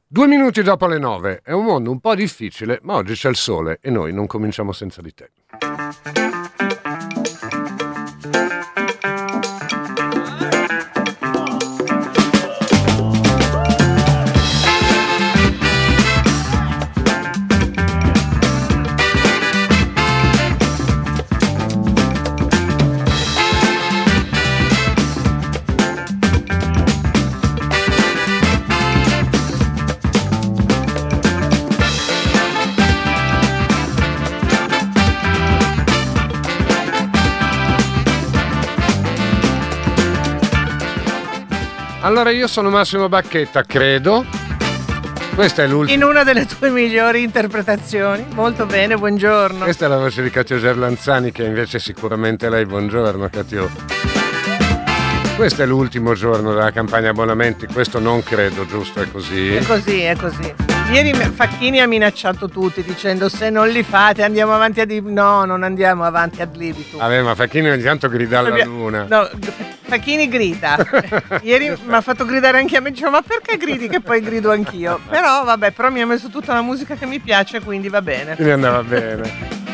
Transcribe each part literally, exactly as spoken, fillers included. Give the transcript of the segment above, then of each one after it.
Due minuti dopo le nove. È un mondo un po' difficile, ma oggi c'è il sole e noi non cominciamo senza di te. Allora, io sono Massimo Bacchetta, credo. Questa è l'ultima. In una delle tue migliori interpretazioni. Molto bene, buongiorno. Questa è la voce di Katio Gerlanzani, che invece sicuramente lei. Buongiorno, Katio. Questo è l'ultimo giorno della campagna abbonamenti. Questo non credo, giusto? È così? È così, è così. Ieri Facchini ha minacciato tutti dicendo: se non li fate andiamo avanti ad libitum. No, non andiamo avanti ad libitum. Vabbè, ma Facchini ogni tanto grida alla luna. No, Facchini grida. Ieri mi ha fatto gridare anche a me. Dicevo: ma perché gridi? Che poi grido anch'io. Però vabbè, però mi ha messo tutta la musica che mi piace, quindi va bene. Quindi andava bene.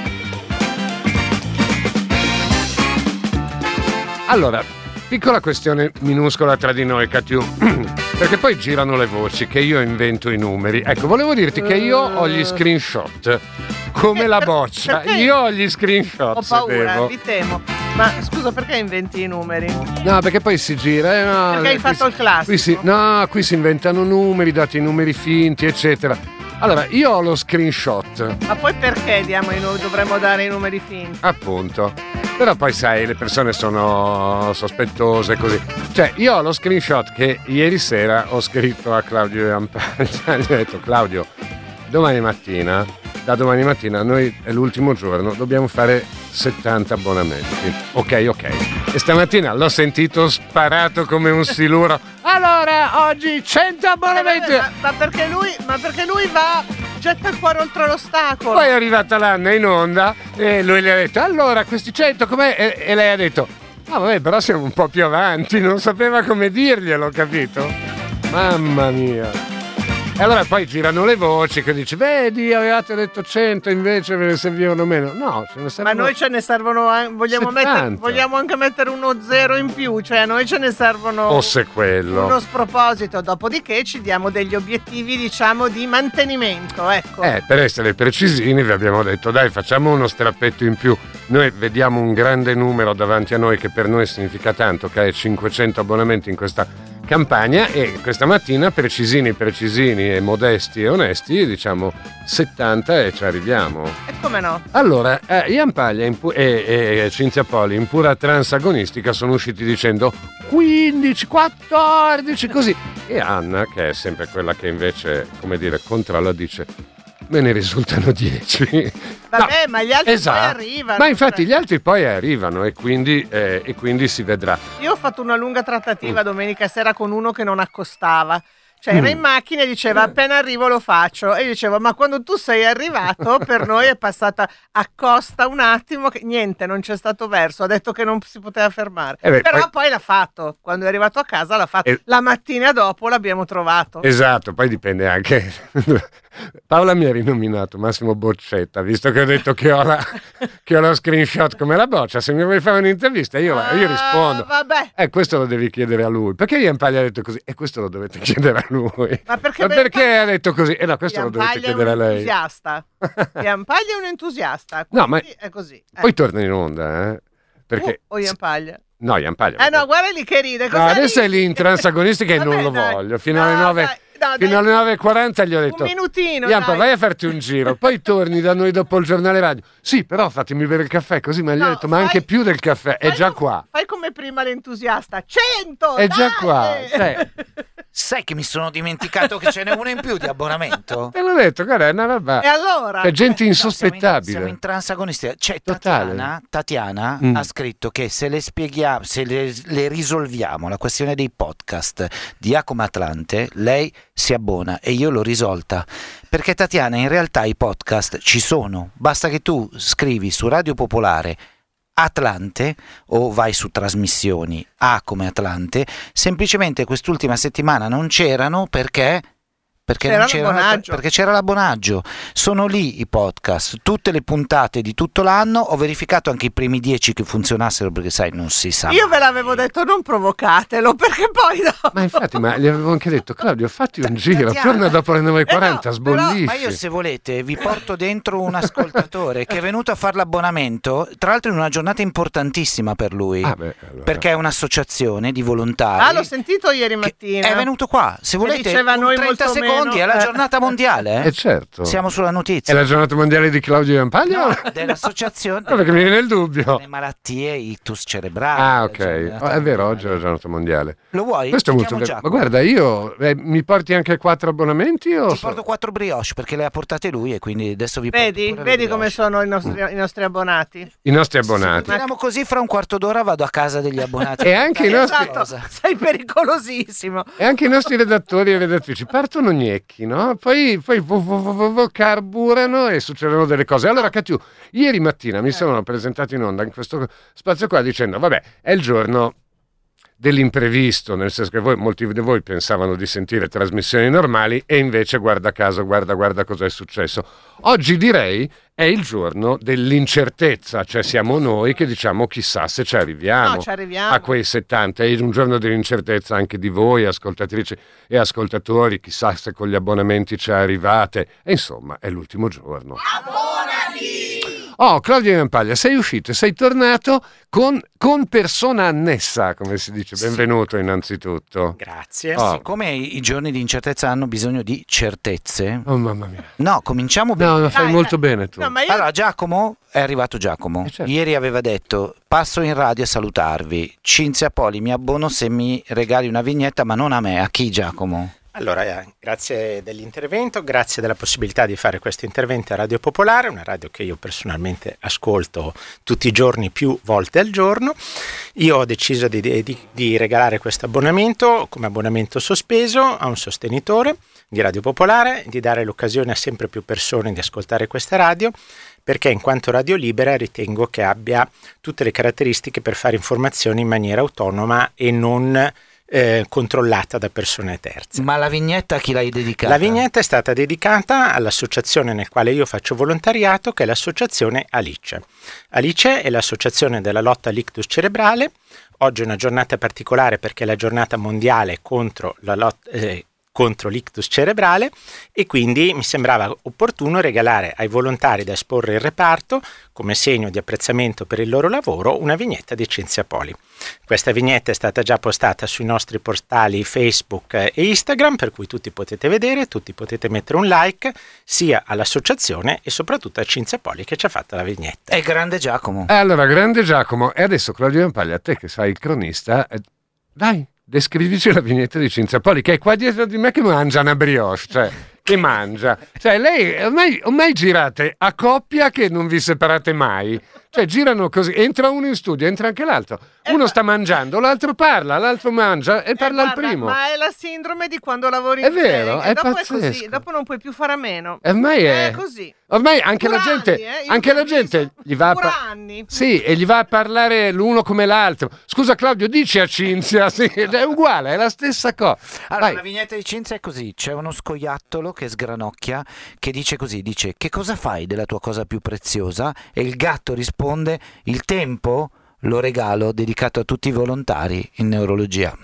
Allora, piccola questione minuscola tra di noi, Katiu. Perché poi girano le voci che io invento i numeri. Ecco, volevo dirti che io ho gli screenshot come perché, la boccia. Perché? Io ho gli screenshot. Ho paura, devo. vi temo. Ma scusa, perché inventi i numeri? No, perché poi si gira. Eh, no, perché hai fatto si, il classico. Qui si, no, qui si inventano numeri, dati i numeri finti, eccetera. Allora, io ho lo screenshot. Ma poi perché diamo i numeri? Dovremmo dare i numeri finti? Appunto. Però poi sai, le persone sono sospettose così. Cioè, io ho lo screenshot che ieri sera ho scritto a Claudio Iampaglia. Gli ho detto: Claudio, domani mattina, da domani mattina, noi è l'ultimo giorno, dobbiamo fare settanta abbonamenti. Ok, ok. E stamattina l'ho sentito sparato come un siluro. Allora, oggi cento abbonamenti. Eh, ma, ma perché lui, ma perché lui va, getta il cuore oltre l'ostacolo. Poi è arrivata l'Anna in onda e lui gli ha detto: allora, questi cento com'è? E, e lei ha detto: ah, vabbè, però siamo un po' più avanti. Non sapeva come dirglielo, capito? Mamma mia. E allora poi girano le voci che dice: vedi, avevate detto cento, invece ve ne servivano meno. No, ce ne servono. Ma noi ce ne servono, vogliamo, mettere, vogliamo anche mettere uno zero in più, cioè a noi ce ne servono fosse quello. Uno sproposito, dopodiché ci diamo degli obiettivi, diciamo, di mantenimento, ecco. Eh, per essere precisini vi abbiamo detto: dai, facciamo uno strappetto in più. Noi vediamo un grande numero davanti a noi che per noi significa tanto, che è cinquecento abbonamenti in questa campagna, e questa mattina precisini precisini e modesti e onesti diciamo settanta e ci arriviamo. E come no? Allora eh, Iampaglia pu- e, e Cinzia Poli in pura transagonistica sono usciti dicendo quindici, quattordici così, e Anna, che è sempre quella che invece, come dire, controlla, dice: me ne risultano dieci. Vabbè, no, ma gli altri esatto. poi arrivano. Ma infatti gli altri poi arrivano e quindi, eh, e quindi si vedrà. Io ho fatto una lunga trattativa mm. domenica sera con uno che non accostava. Cioè era in macchina e diceva: appena arrivo lo faccio. E io dicevo: ma quando tu sei arrivato per noi è passata accosta un attimo, che niente, non c'è stato verso, ha detto che non si poteva fermare. Eh beh, però poi... poi l'ha fatto, quando è arrivato a casa l'ha fatto, eh... la mattina dopo l'abbiamo trovato. Esatto, poi dipende anche. Paola mi ha rinominato Massimo Boccetta, visto che ho detto che ho, la, che ho lo screenshot come la boccia. Se mi vuoi fare un'intervista io, ah, io rispondo. Vabbè. E eh, questo lo devi chiedere a lui. Perché Iampaglia ha detto così? E questo lo dovete chiedere a lui. Ma perché, Ma perché ha detto così? E eh no, questo Iampaglia lo dovete chiedere a lei. Entusiasta. Iampaglia è un entusiasta. No, ma è così. Eh. Poi torna in onda, eh? Perché uh, o Iampaglia? No, Iampaglia. Eh no, guarda lì che ride. No, adesso è lì in transagonistica e non lo dai. voglio. Fino no, alle nove. Dai. No, Fino alle nove e quaranta gli ho detto: un minutino, Iampa, vai a farti un giro, poi torni da noi dopo il giornale radio. Sì, però fatemi bere il caffè, così. Ma gli no, ho detto: ma fai, anche più del caffè, è già com- qua. Fai come prima l'entusiasta, cento! È dai! già qua. Cioè. Sai che mi sono dimenticato che ce n'è uno in più di abbonamento? Te l'ho detto, guarda, è una roba. E allora? C'è gente eh, insospettabile. No, siamo, in, siamo in transagonistica. Cioè, Totale. Tatiana, Tatiana mm. ha scritto che se le spieghiamo, se le, le risolviamo la questione dei podcast di Acome Atlante, lei si abbona, e io l'ho risolta. Perché Tatiana, in realtà i podcast ci sono. Basta che tu scrivi su Radio Popolare Atlante o vai su trasmissioni A come Atlante. Semplicemente quest'ultima settimana non c'erano perché perché, c'era non c'era, l'abbonaggio. perché c'era l'abbonaggio. Sono lì i podcast, tutte le puntate di tutto l'anno. Ho verificato anche i primi dieci che funzionassero, perché sai, non si sa. Io mai. ve l'avevo detto, non provocatelo, perché poi no. Ma infatti, ma gli avevo anche detto, Claudio, fatti un giro, Tatiana. torna dopo le nove e quaranta, Eh no, sbollisci. Ma io, se volete, vi porto dentro un ascoltatore che è venuto a fare l'abbonamento, tra l'altro in una giornata importantissima per lui, Ah, beh, allora. perché è un'associazione di volontari. Ah, l'ho sentito ieri che mattina. è venuto qua, se volete, diceva un noi trenta molto secondi, meno. è la Eh. giornata mondiale, eh? Eh certo. Siamo sulla È notizia. la giornata mondiale di Claudio Rampaglia? No, dell'associazione No, perché mi viene il dubbio. delle malattie ictus cerebrali. Ah, la giornata ok. Oh, è vero, mondiale. oggi è la giornata mondiale. Lo vuoi? Questo è Ti molto chiamo bello. Ma Giacomo. guarda, io eh, mi porti anche quattro abbonamenti o Ti so- porto quattro brioche perché le ha portate lui e quindi adesso vi porto Vedi, pure le vedi come brioche. sono i nostri, i nostri abbonati. i nostri Se abbonati? continuiamo così, fra un quarto d'ora vado a casa degli abbonati. E anche i nostri- Esatto, sei pericolosissimo. E anche i nostri redattori e redattrici partono gnecchi, no? Poi, poi vo- vo- vo- vo- vo- carburano e succedono delle cose. Allora, Catiu, ieri mattina mi sono presentato in onda in questo spazio qua dicendo, vabbè, è il giorno dell'imprevisto, nel senso che voi, molti di voi pensavano di sentire trasmissioni normali e invece, guarda caso, guarda, guarda cosa è successo. Oggi direi è il giorno dell'incertezza, cioè siamo noi che diciamo chissà se ci arriviamo. No, ci arriviamo. A quei settanta, è un giorno dell'incertezza anche di voi, ascoltatrici e ascoltatori, chissà se con gli abbonamenti ci arrivate, e insomma è l'ultimo giorno. Oh, Claudio Rampaglia, sei uscito, sei tornato con, con persona annessa, come si dice. Benvenuto innanzitutto. Grazie. Oh. Siccome i giorni di incertezza hanno bisogno di certezze, Oh mamma mia. no, cominciamo bene. No, lo fai Dai, molto dai. bene tu. No, ma io Allora, Giacomo, è arrivato Giacomo. Eh, certo. Ieri aveva detto, passo in radio a salutarvi. Cinzia Poli, mi abbono se mi regali una vignetta, ma non a me, a chi, Giacomo? Allora, eh, grazie dell'intervento, grazie della possibilità di fare questo intervento a Radio Popolare, una radio che io personalmente ascolto tutti i giorni, più volte al giorno. Io ho deciso di, di, di regalare questo abbonamento come abbonamento sospeso a un sostenitore di Radio Popolare, di dare l'occasione a sempre più persone di ascoltare questa radio, perché in quanto radio libera ritengo che abbia tutte le caratteristiche per fare informazioni in maniera autonoma e non Eh, controllata da persone terze. Ma la vignetta a chi l'hai dedicata? La vignetta è stata dedicata all'associazione nel quale io faccio volontariato, che è l'associazione Alice. Alice è l'associazione della lotta all'ictus cerebrale. Oggi è una giornata particolare perché è la giornata mondiale contro la lotta eh, contro l'ictus cerebrale, e quindi mi sembrava opportuno regalare ai volontari da esporre il reparto, come segno di apprezzamento per il loro lavoro, una vignetta di Cinzia Poli. Questa vignetta è stata già postata sui nostri portali Facebook e Instagram, per cui tutti potete vedere, tutti potete mettere un like sia all'associazione e soprattutto a Cinzia Poli che ci ha fatto la vignetta. È grande Giacomo. Eh, allora, grande Giacomo. E adesso, Claudio Rampaglia, te che sei il cronista, eh, dai, descrivici la vignetta di Cinzia Poli, che è qua dietro di me che mangia una brioche, cioè, che mangia. Cioè, lei, ormai, ormai girate a coppia che non vi separate mai. Cioè, girano così, entra uno in studio, entra anche l'altro. Uno sta mangiando, l'altro parla, l'altro mangia e Eh, parla guarda, il primo. Ma è la sindrome di quando lavori È in vero, clinica, è dopo pazzesco. è così, dopo non puoi più fare a meno. Ormai è... È così. Ormai anche la Dura gente, anni, eh, io anche l'ho la gente visto. gli va a Dura par- anni. Sì, e gli va a parlare l'uno come l'altro. Scusa Claudio, dici a Cinzia, sì, è uguale, è la stessa cosa. Allora, Vai. la vignetta di Cinzia è così: c'è uno scoiattolo che sgranocchia, che dice così, dice: che cosa fai della tua cosa più preziosa? E il gatto risponde: il tempo lo regalo, dedicato a tutti i volontari in neurologia.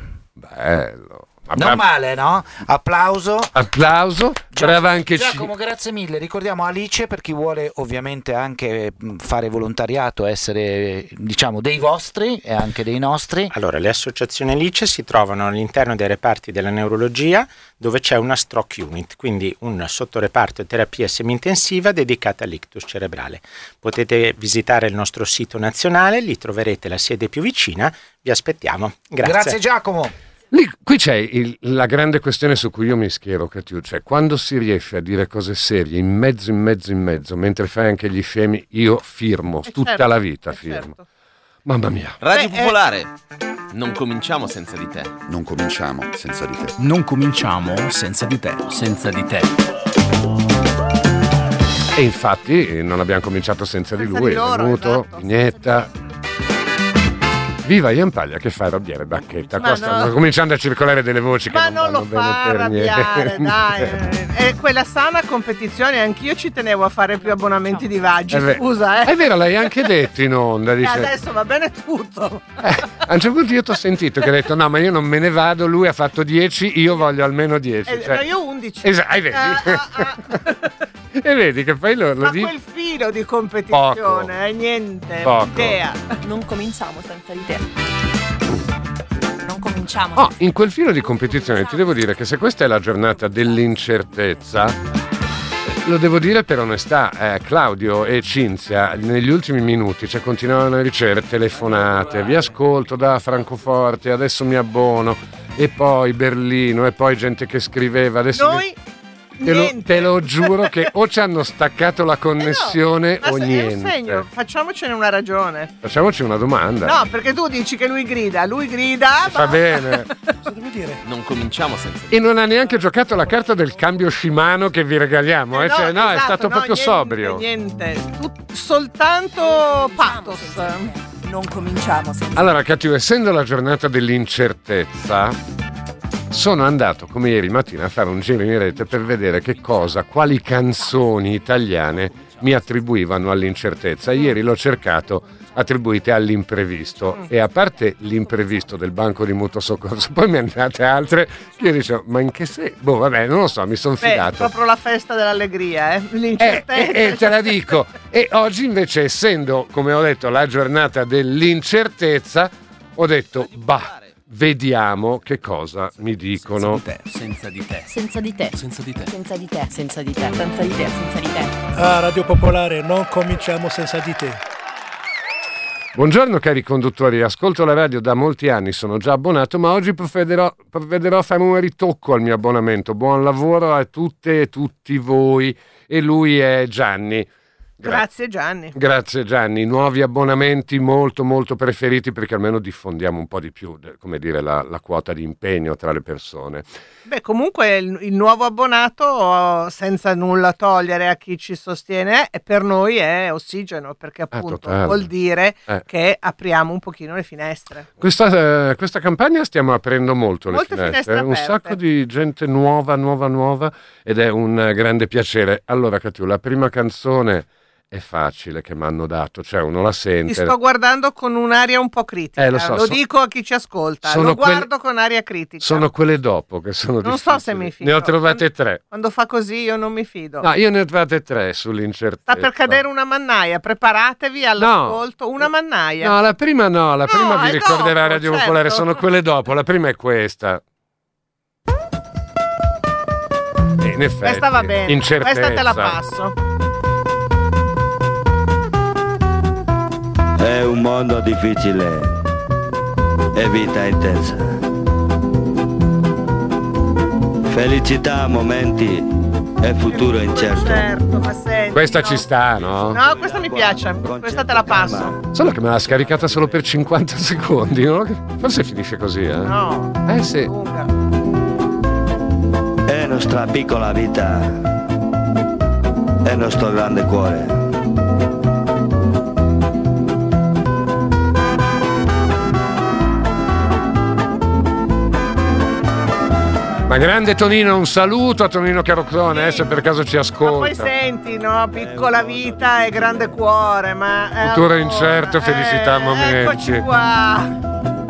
Bello. Ma Non bra- male, no? Applauso. Applauso, brava anche Ci- Giacomo, grazie mille. Ricordiamo Alice, per chi vuole ovviamente anche mh, fare volontariato, essere, diciamo, dei vostri e anche dei nostri. Allora, le associazioni Alice si trovano all'interno dei reparti della neurologia, dove c'è una stroke unit, quindi un sottoreparto di terapia semi-intensiva dedicata all'ictus cerebrale. Potete visitare il nostro sito nazionale, lì troverete la sede più vicina, vi aspettiamo. Grazie. Grazie Giacomo. Lì, qui c'è il- la grande questione su cui io mi schiero, Catiu, cioè quando si riesce a dire cose serie in mezzo, in mezzo, in mezzo, mentre fai anche gli scemi, io firmo, Eh, tutta certo, la vita eh, firmo. certo. Mamma mia. Radio Beh, eh. Popolare, non cominciamo senza di te. Non cominciamo senza di te. Non cominciamo senza di te. Senza di te. E infatti eh, non abbiamo cominciato senza, di Senza lui, di loro, è venuto, esatto, vignetta. Viva Ian Paglia che fa arrabbiare Bacchetta. Qua Ma stanno no. cominciando a circolare delle voci Ma che non, non lo vanno fa bene per arrabbiare, niente. dai. È quella sana competizione, anch'io ci tenevo a fare più abbonamenti di Vaggi, Eh beh, scusa, eh. È vero, l'hai anche detto in onda. E Dice, adesso va bene tutto. eh, a un certo punto io ti ho sentito che hai detto no, ma io non me ne vado, lui ha fatto dieci, io voglio almeno dieci. Eh, Cioè, no, io undici. esatto, hai vedi? Ah, ah, ah. E vedi che poi lo, lo Ma dici. quel filo di competizione, Poco. eh, niente, Poco. idea. Non cominciamo senza di te. Non cominciamo. Oh, in quel filo di competizione ti devo dire che se questa è la giornata dell'incertezza, lo devo dire per onestà, eh, Claudio e Cinzia negli ultimi minuti cioè, continuavano a ricevere telefonate, vi ascolto da Francoforte, adesso mi abbono, e poi Berlino, e poi gente che scriveva, adesso Noi te, lo, niente. te lo giuro che o ci hanno staccato la connessione Eh no, o ma se- è un niente. segno, facciamocene una ragione. Facciamoci una domanda. No, perché tu dici che lui grida, lui grida. Va ma- bene. Cosa devo dire? Non cominciamo senza di te. E non ha neanche giocato la carta del cambio Shimano che vi regaliamo, eh? Eh Cioè, no, è esatto, stato no, proprio niente, sobrio. Niente, Tut- soltanto pathos. Non cominciamo senza Allora, Cattivo, essendo la giornata dell'incertezza, sono andato come ieri mattina a fare un giro in rete per vedere che cosa, quali canzoni italiane mi attribuivano all'incertezza. Ieri l'ho cercato attribuite all'imprevisto e a parte l'imprevisto del banco di mutuo soccorso, poi mi hanno date altre che io dicevo, ma in che senso? Boh, vabbè, non lo so, mi sono Beh, fidato. proprio la festa dell'allegria, eh? Eh, L'incertezza. eh, eh, te la dico. E oggi invece, essendo, come ho detto, la giornata dell'incertezza, ho detto, bah, vediamo che cosa mi dicono. Senza di te. senza di te. Senza di te. Senza di te. Senza di te. Senza di te. Senza di te. Ah, Radio Popolare, non cominciamo senza di te. Buongiorno cari conduttori, ascolto la radio da molti anni, sono già abbonato, ma oggi provvederò, provvederò a fare un ritocco al mio abbonamento. Buon lavoro a tutte e tutti voi. E lui è Gianni. Gra- Grazie Gianni. Grazie Gianni, nuovi abbonamenti molto molto preferiti perché almeno diffondiamo un po' di più, de- come dire, la, la quota di impegno tra le persone. Beh, comunque il, il nuovo abbonato, senza nulla togliere a chi ci sostiene, è, per noi è ossigeno, perché appunto totale. vuol dire Eh. che apriamo un pochino le finestre. Questa, eh, questa campagna stiamo aprendo molto le Molte finestre, finestre un aperte. sacco di gente nuova, nuova, nuova ed è un eh, grande piacere. Allora Catiu, la prima canzone è facile che mi hanno dato, cioè uno la Ti sente. sto guardando con un'aria un po' critica, Eh, lo so, so- dico a chi ci ascolta, sono lo quelle- guardo con aria critica. Sono quelle dopo che sono Non so difficili. se mi fido. Ne ho trovate tre. Quando fa così io non mi fido. No, io ne ho trovate tre sull'incertezza. Sta per cadere una mannaia, preparatevi all'ascolto, una mannaia. No, la prima no, la No, prima vi è ricorderà dopo, Radio certo. Popolare, sono quelle dopo, la prima è questa. E in effetti, Questa va bene, incertezza. questa te la passo. È un mondo difficile e vita intensa. Felicità, momenti e futuro incerto. Certo, ma senti, Questa no. ci sta, no? No, questa mi piace, questa te la passo. Solo che me l'ha scaricata solo per cinquanta secondi, no? Forse finisce così, eh? No, Eh sì. lunga. È nostra piccola vita, è nostro grande cuore. Ma grande Tonino, un saluto a Tonino Carocrone, eh, se per caso ci Ma poi ascolta. senti, no? Piccola vita e grande cuore, ma... eh, Futuro allora, incerto, felicità a eh, momenti. Eccoci qua.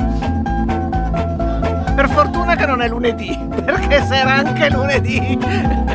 Per fortuna che non è lunedì, perché se era anche lunedì...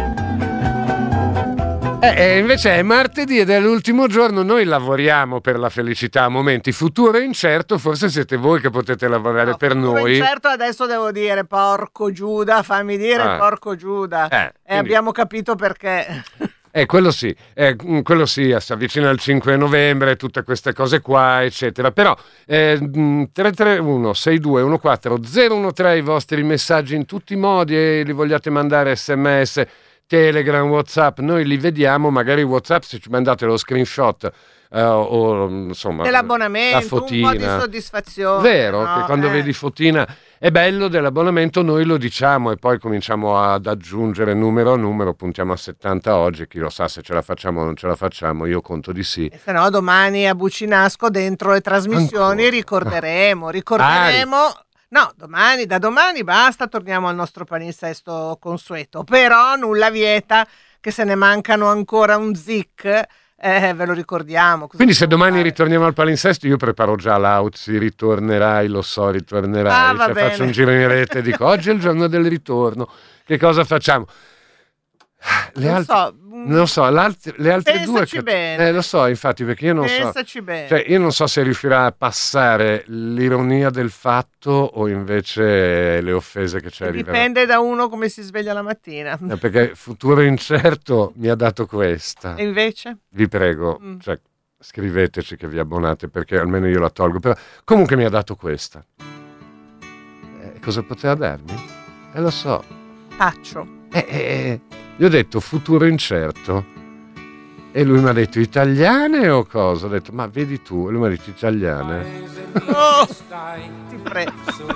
Eh, eh, invece è martedì ed è l'ultimo giorno, noi lavoriamo per la felicità a momenti. Futuro incerto, forse siete voi che potete lavorare No, per futuro noi. incerto, adesso devo dire porco Giuda, fammi dire Ah. porco Giuda. Eh, E quindi- abbiamo capito perché. Eh, quello sì, eh, mm, quello sì, si avvicina il cinque novembre, tutte queste cose qua, eccetera. Però eh, mm, tre tre uno sei due uno quattro zero uno tre i vostri messaggi in tutti i modi e li vogliate mandare sms, Telegram, WhatsApp, noi li vediamo, magari WhatsApp se ci mandate lo screenshot eh, o insomma la Dell'abbonamento, un fotina. po' di soddisfazione. Vero, no? che quando Eh. vedi fotina è bello dell'abbonamento, noi lo diciamo e poi cominciamo ad aggiungere numero a numero, puntiamo a settanta oggi, chi lo sa se ce la facciamo o non ce la facciamo, io conto di sì. E se no domani a Bucinasco dentro le trasmissioni Ancora. ricorderemo, ricorderemo... Ah, no, domani, da domani basta, torniamo al nostro palinsesto consueto, però nulla vieta che se ne mancano ancora un zic. Eh, ve lo ricordiamo. Quindi se domani fare? ritorniamo al palinsesto, io preparo già l'outfit, ritornerai, lo so, ritornerai, ah, cioè, faccio un giro in rete e dico oggi è il giorno del ritorno, che cosa facciamo? Le non altre, so, non so, le altre due che, bene. Eh, lo so, infatti, perché io non Pensaci so, bene. Cioè, io non so se riuscirà a passare l'ironia del fatto o invece le offese che ci arriveranno. Dipende da uno come si sveglia la mattina. Eh, perché Futuro Incerto mi ha dato questa. E invece? Vi prego, mm. cioè, scriveteci che vi abbonate perché almeno io la tolgo. Però, comunque mi ha dato questa. Eh, cosa poteva darmi? Eh, lo so. Taccio. Eh, eh, gli ho detto Futuro Incerto e lui mi ha detto italiane o cosa? Ho detto ma vedi tu, e lui mi ha detto italiane. Oh, ti prego.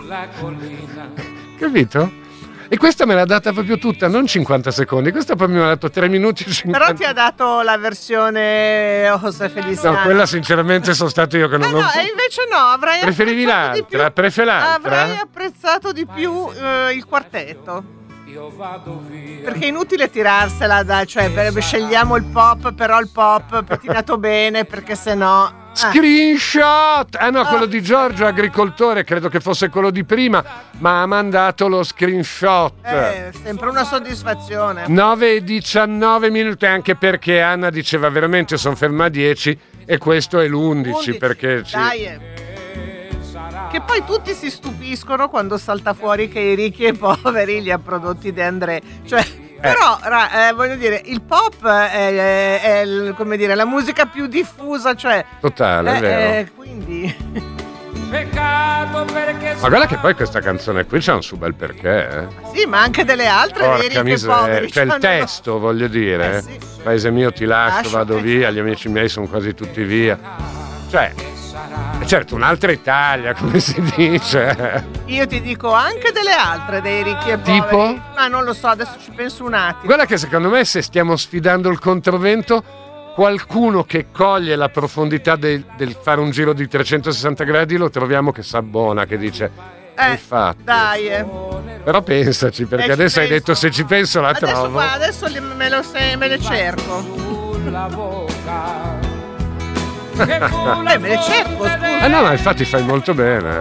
Capito? E questa me l'ha data proprio tutta, non cinquanta secondi, questa poi mi ha dato tre minuti e cinquanta. Però ti ha dato la versione José Feliciano. No, quella sinceramente sono stato io che non eh ho... No, e invece no, avrai Preferivi apprezzato l'altra, di più, prefe l'altra. Avrai apprezzato di più eh, il quartetto. Perché è inutile tirarsela da, cioè per, scegliamo il pop, però il pop pettinato bene perché sennò eh. Screenshot! Ah no, quello di Giorgio agricoltore, credo che fosse quello di prima, ma ha mandato lo screenshot. Eh, sempre una soddisfazione. nove e diciannove minuti, anche perché Anna diceva veramente sono ferma a dieci e questo è l'undici undici, perché ci... dai. Che poi tutti si stupiscono quando salta fuori che i ricchi e i poveri li ha prodotti De André. Cioè, eh. però, ra, eh, voglio dire, il pop è, è, è il, come dire, la musica più diffusa, cioè... Totale, è vero. Eh, quindi... Ma guarda che poi questa canzone qui c'ha un suo bel perché, eh. Sì, ma anche delle altre dei ricchi e poveri. C'è il testo, voglio dire. Eh, sì. Paese mio ti lascio, lascio vado eh. via, gli amici miei sono quasi tutti via. Cioè... Certo, un'altra Italia, come si dice. Io ti dico anche delle altre dei ricchi e poveri. Tipo? Ma non lo so, adesso ci penso un attimo. Guarda che secondo me se stiamo sfidando il controvento, qualcuno che coglie la profondità del, del fare un giro di trecentosessanta gradi lo troviamo che s'abbona, che dice eh, infatti. Dai, eh. Però pensaci, perché eh, adesso hai penso. detto se ci penso la adesso, trovo. Qua, adesso me, lo, me le cerco. Eh, me le cerco, scusa. Eh no, ma infatti fai molto bene.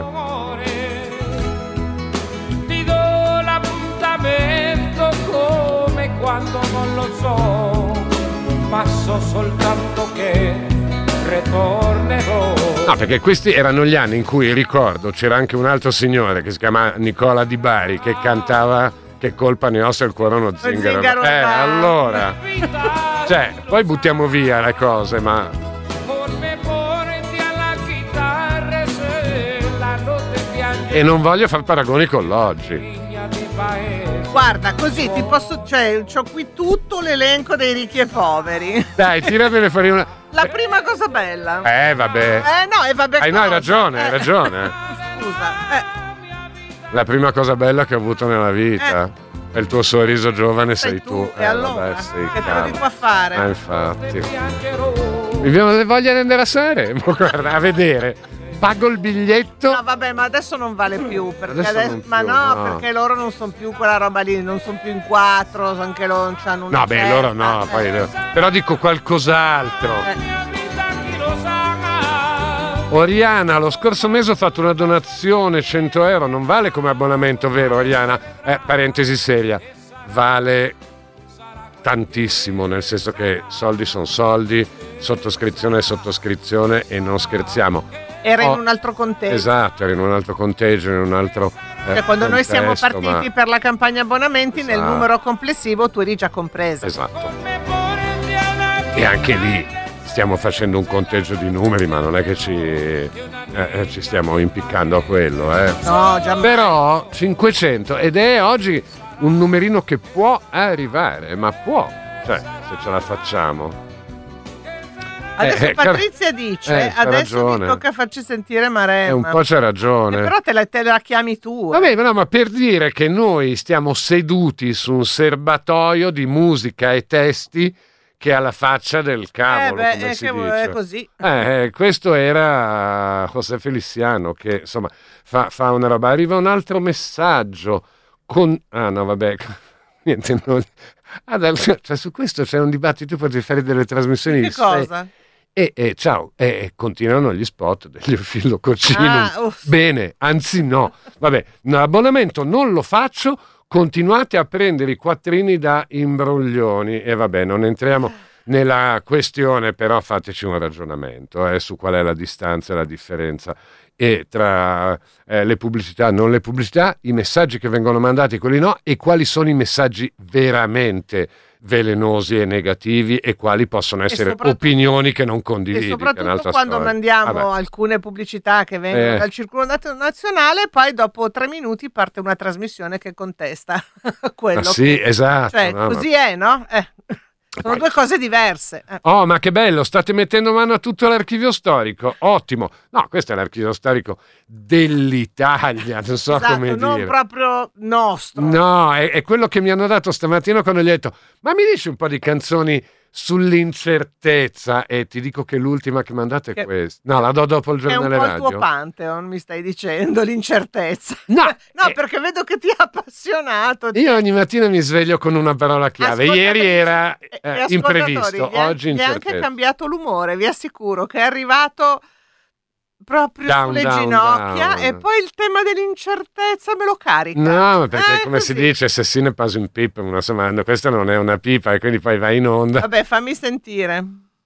Ti do l'appuntamento come quando non lo so, passo soltanto che ritornerò. No, perché questi erano gli anni in cui, ricordo, c'era anche un altro signore che si chiama Nicola Di Bari che cantava Che colpa ne ho se il cuore è uno zingaro. zingaro eh, allora. Cioè, poi buttiamo via le cose, ma... E non voglio far paragoni con l'oggi. Guarda, così ti posso, cioè, c'ho qui tutto l'elenco dei ricchi e poveri. Dai, tiramene fuori una. La prima cosa bella. Eh, vabbè. Eh, no, e vabbè. Eh, no, hai ragione, hai eh. ragione. Scusa. Eh. La prima cosa bella che ho avuto nella vita. Eh. È il tuo sorriso giovane, sei, sei tu. tu. E eh, allora? Vabbè, sì, che te lo dico a fare? Ah, infatti. Mi viene voglia di andare a Sanremo, guarda, a vedere. Pago il biglietto. No, vabbè, ma adesso non vale più. Perché adesso adesso, non più, ma no, no, perché loro non sono più quella roba lì, non sono più in quattro, anche loro non hanno una. No, beh, loro no, eh. poi, però dico qualcos'altro. Eh. Oriana, lo scorso mese ho fatto una donazione, cento euro, non vale come abbonamento, vero Oriana? Eh, parentesi seria, vale tantissimo, nel senso che soldi sono soldi, sottoscrizione è sottoscrizione e non scherziamo. Era oh, in un altro conteggio. Esatto, era in un altro conteggio, in un altro eh, cioè, quando contesto, noi siamo partiti ma... per la campagna abbonamenti, esatto. Nel numero complessivo tu eri già compresa. Esatto. E anche lì stiamo facendo un conteggio di numeri, ma non è che ci, eh, ci stiamo impiccando a quello, eh. No, già. Però cinquecento, ed è oggi un numerino che può arrivare, ma può, cioè se ce la facciamo. Adesso Eh, Patrizia dice, eh, c'ha adesso ragione. mi tocca farci sentire Maremma. E un po' c'ha ragione. Eh, però te la, te la chiami tu. eh. Vabbè, ma no, ma per dire che noi stiamo seduti su un serbatoio di musica e testi che ha la faccia del cavolo, Eh, beh, come è si che dice. è così. Eh, questo era José Feliciano che insomma fa, fa una roba. Arriva un altro messaggio con... Ah no, vabbè, niente, non... Ah, dal- cioè, su questo c'è un dibattito, potrei fare delle trasmissioni Che di cosa? E, e ciao, e continuano gli spot degli Ofillo Cocinum. Ah, uff. Bene, anzi no. Vabbè, l'abbonamento non lo faccio, continuate a prendere i quattrini da imbroglioni. E vabbè, non entriamo nella questione, però fateci un ragionamento eh, su qual è la distanza e la differenza e tra eh, le pubblicità, non le pubblicità, i messaggi che vengono mandati, quelli no, e quali sono i messaggi veramente velenosi e negativi e quali possono essere opinioni che non condividi. E che è soprattutto un'altra quando storia. mandiamo Vabbè. alcune pubblicità che vengono Eh. dal circolo nat- nazionale, poi dopo tre minuti parte una trasmissione che contesta quello. Ah, sì, che- esatto, Cioè, no, così ma- è, no? Eh. Sono Poi- due cose diverse. eh. Oh, ma che bello, state mettendo mano a tutto l'archivio storico. Ottimo. No, questo è l'archivio storico dell'Italia, non so Esatto, come non dire. proprio nostro. No, è, è quello che mi hanno dato stamattina quando gli ho detto ma mi dici un po' di canzoni sull'incertezza e ti dico che l'ultima che mandate è Che- questa. No, la do dopo il È un giornale po' il radio. tuo Pantheon, mi stai dicendo, l'incertezza. No, No, eh, perché vedo che ti ha appassionato. io ogni mattina mi sveglio con una parola chiave. Ascoltatori- Ieri era e- eh, e ascoltatori, imprevisto, vi ha- oggi vi ha anche incertezza. cambiato l'umore, vi assicuro che è arrivato proprio Down, sulle down, ginocchia down. e poi il tema dell'incertezza me lo carica. No, ma perché Eh, come si così. dice, se si ne passa un pipa, una settimana, questa non è una pipa e quindi poi vai in onda. Vabbè, fammi sentire.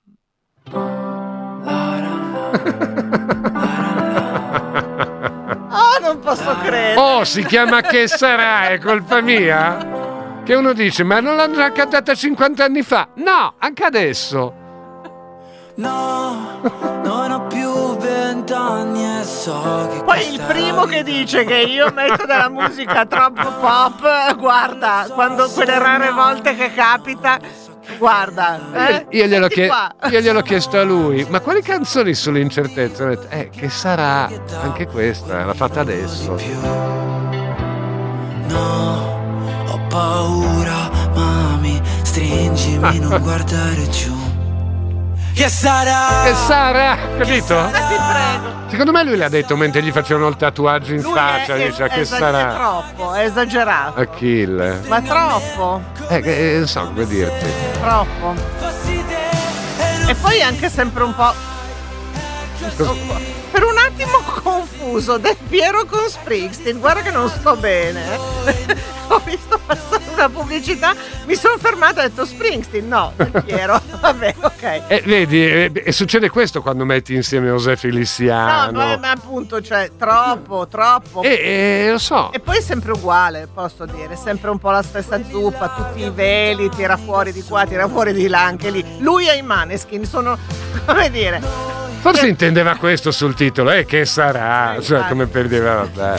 Oh, non posso credere. Oh, si chiama Che sarà? È colpa mia? Che uno dice, ma non l'hanno già cantata cinquanta anni fa? No, anche adesso. No, non ho più vent'anni e so che Poi il primo che dice che io metto della musica troppo pop, guarda, quando quelle rare volte che capita, guarda, eh? Io gliel'ho, Senti chie- qua. io gliel'ho chiesto a lui, ma quali canzoni sull'incertezza? Ho detto, eh, che sarà? Anche questa, l'ha fatta adesso. no, ho paura, mami, stringimi, non guardare giù. Che sarà? Che sarà? Capito? Eh, ti prego. Secondo me lui l'ha detto mentre gli facevano il tatuaggio in Lui faccia, è, dice, è, che è sarà? troppo, è esagerato. Achille. Ma troppo, Eh, che- non so come dirti. troppo. E poi è anche sempre un po'... Per un attimo confuso Del Piero con Springsteen. Guarda che non sto bene. eh. Ho visto passare una pubblicità, mi sono fermata e ho detto Springsteen, no, Del Piero. Vabbè, ok. E vedi, e, e succede questo quando metti insieme José No, Feliciano. ma, ma appunto, cioè, troppo, troppo. E, e lo so. E poi è sempre uguale, posso dire, è sempre un po' la stessa zuppa, tutti i veli, tira fuori di qua, tira fuori di là, anche lì. Lui e i Maneskin sono, come dire... Forse intendeva questo sul titolo, eh, che sarà, Eh, cioè infatti. come per dire, vabbè.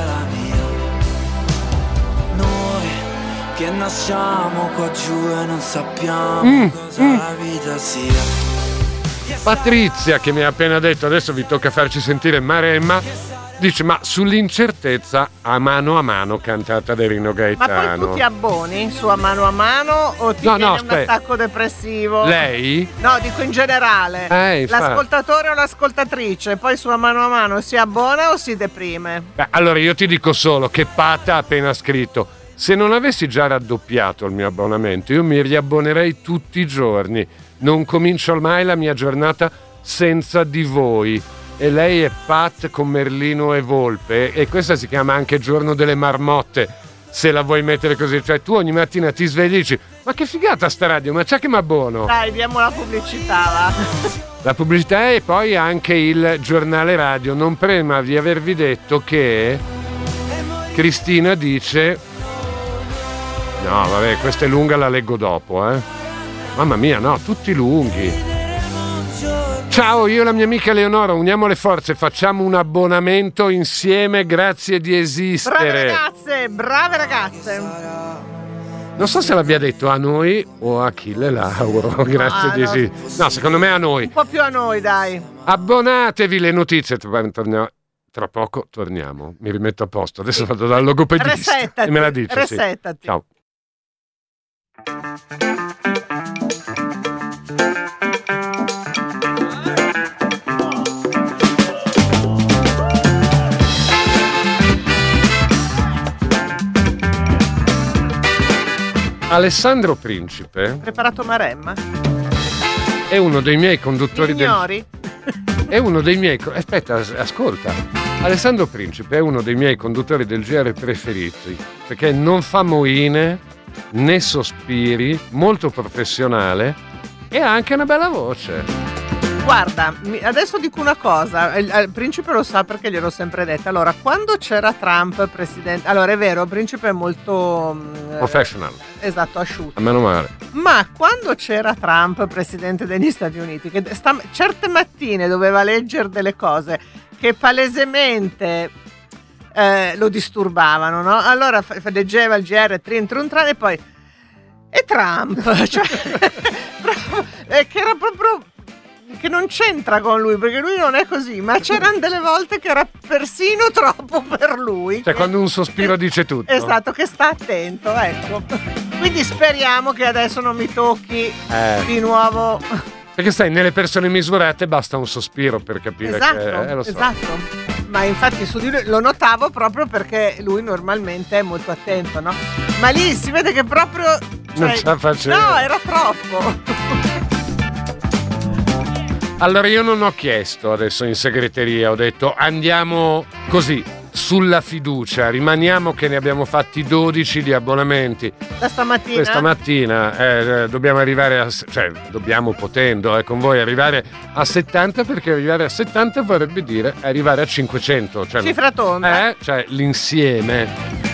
Noi che nasciamo qua giù e non sappiamo Mm, cosa mm. la vita sia. Patrizia, che mi ha appena detto, adesso vi tocca farci sentire Maremma, dice, ma sull'incertezza a mano a mano cantata da Rino Ma poi Gaetano. tu ti abboni su a mano a mano o ti No, viene no, un aspetta. attacco depressivo? Lei? No, dico in generale. Eh, infatti. L'ascoltatore o l'ascoltatrice, poi su a mano a mano si abbona o si deprime? Beh, allora io ti dico solo che Pata ha appena scritto, se non avessi già raddoppiato il mio abbonamento, io mi riabbonerei tutti i giorni. Non comincio mai la mia giornata senza di voi. E lei è Pat con Merlino e Volpe, e questa si chiama anche Giorno delle Marmotte, se la vuoi mettere così. Cioè tu ogni mattina ti svegli e dici, ma che figata sta radio, ma c'è che m'abbono. Dai, diamo la pubblicità, va. La pubblicità e poi anche il giornale radio. Non prima di avervi detto che Cristina dice, no vabbè, questa è lunga, la leggo dopo, eh. Mamma mia, no, tutti lunghi. Ciao, io e la mia amica Leonora uniamo le forze, facciamo un abbonamento insieme, grazie di Brave esistere. ragazze, brave ragazze. Non so se l'abbia detto a noi o a Achille Lauro. Grazie Ah, di no. sì. No, secondo me a noi. Un po' più a noi, dai. Abbonatevi, le notizie. Torniamo. Tra poco torniamo. Mi rimetto a posto. Adesso vado dal logopedista. Resettati, E me la dice. Sì. resettati. Ciao. Alessandro Principe Preparato Maremma? è uno dei miei conduttori del Ignori? è uno dei miei co- aspetta, as- ascolta. Alessandro Principe è uno dei miei conduttori del G R preferiti perché non fa moine né sospiri, molto professionale e ha anche una bella voce. Guarda, mi- adesso dico una cosa, il, il Principe lo sa perché gliel'ho sempre detto. Allora, quando c'era Trump presidente, allora è vero, il Principe è molto mm, Professional. esatto, asciutto. A meno male. Ma quando c'era Trump presidente degli Stati Uniti, che sta- certe mattine doveva leggere delle cose che palesemente eh, lo disturbavano, no? Allora fa- fa- leggeva il G R trin trun tran e poi e Trump, cioè proprio- eh, che era proprio che non c'entra con lui perché lui non è così, ma c'erano delle volte che era persino troppo per lui. Cioè che- quando un sospiro dice tutto. Esatto, che sta attento, ecco. Quindi speriamo che adesso non mi tocchi Eh. di nuovo. Perché sai, nelle persone misurate basta un sospiro per capire Esatto, che eh, lo so. esatto. Ma infatti su di lui lo notavo proprio perché lui normalmente è molto attento, no? Ma lì si vede che proprio Non cioè, ce la faceva. no, era troppo. Allora io non ho chiesto adesso in segreteria, ho detto andiamo così, sulla fiducia, rimaniamo che ne abbiamo fatti dodici di abbonamenti. Da stamattina. Questa mattina eh, dobbiamo arrivare a, cioè dobbiamo potendo eh, con voi arrivare a settanta perché arrivare a settanta vorrebbe dire arrivare a cinquecento. Cioè, Cifra tonda. eh, cioè l'insieme.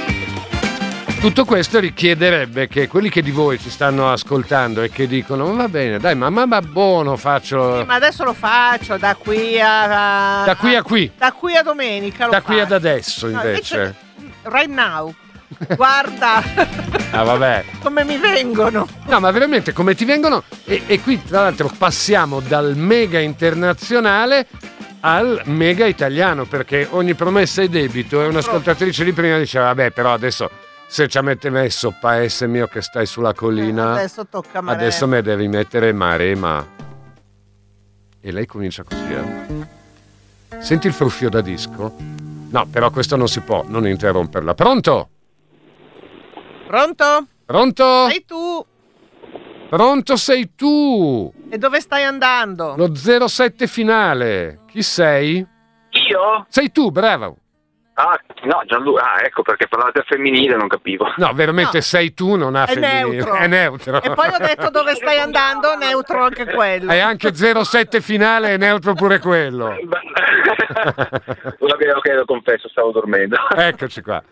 Tutto questo richiederebbe che quelli che di voi ci stanno ascoltando e che dicono va bene dai ma ma, ma buono faccio Sì, ma adesso lo faccio da qui a, a- da qui a qui, da qui a domenica. Lo da qui ad faccio. adesso No, invece. Right now. Guarda Ah vabbè. come mi vengono. No, ma veramente come ti vengono? E, e qui tra l'altro passiamo dal mega internazionale al mega italiano, perché ogni promessa è debito. E un'ascoltatrice di prima diceva, vabbè, però adesso se ci avete messo paese mio che stai sulla collina, Adesso tocca Maremma. adesso me devi mettere Maremma. E lei comincia così, eh. Senti il fruscio da disco? No, però questo non si può, non interromperla. Pronto? Pronto? Pronto? Sei tu? Pronto sei tu? E dove stai andando? Lo zero sette finale. Chi sei? Io? Sei tu, bravo. Ah, no, Gianluca. Ah, ecco perché parlate al femminile, non capivo. No, veramente No. sei tu, non ha È femminile. neutro. È neutro. E poi ho detto dove stai andando, neutro anche quello. È anche zero sette finale, è neutro pure quello. ok, ok, lo confesso, stavo dormendo. Eccoci qua.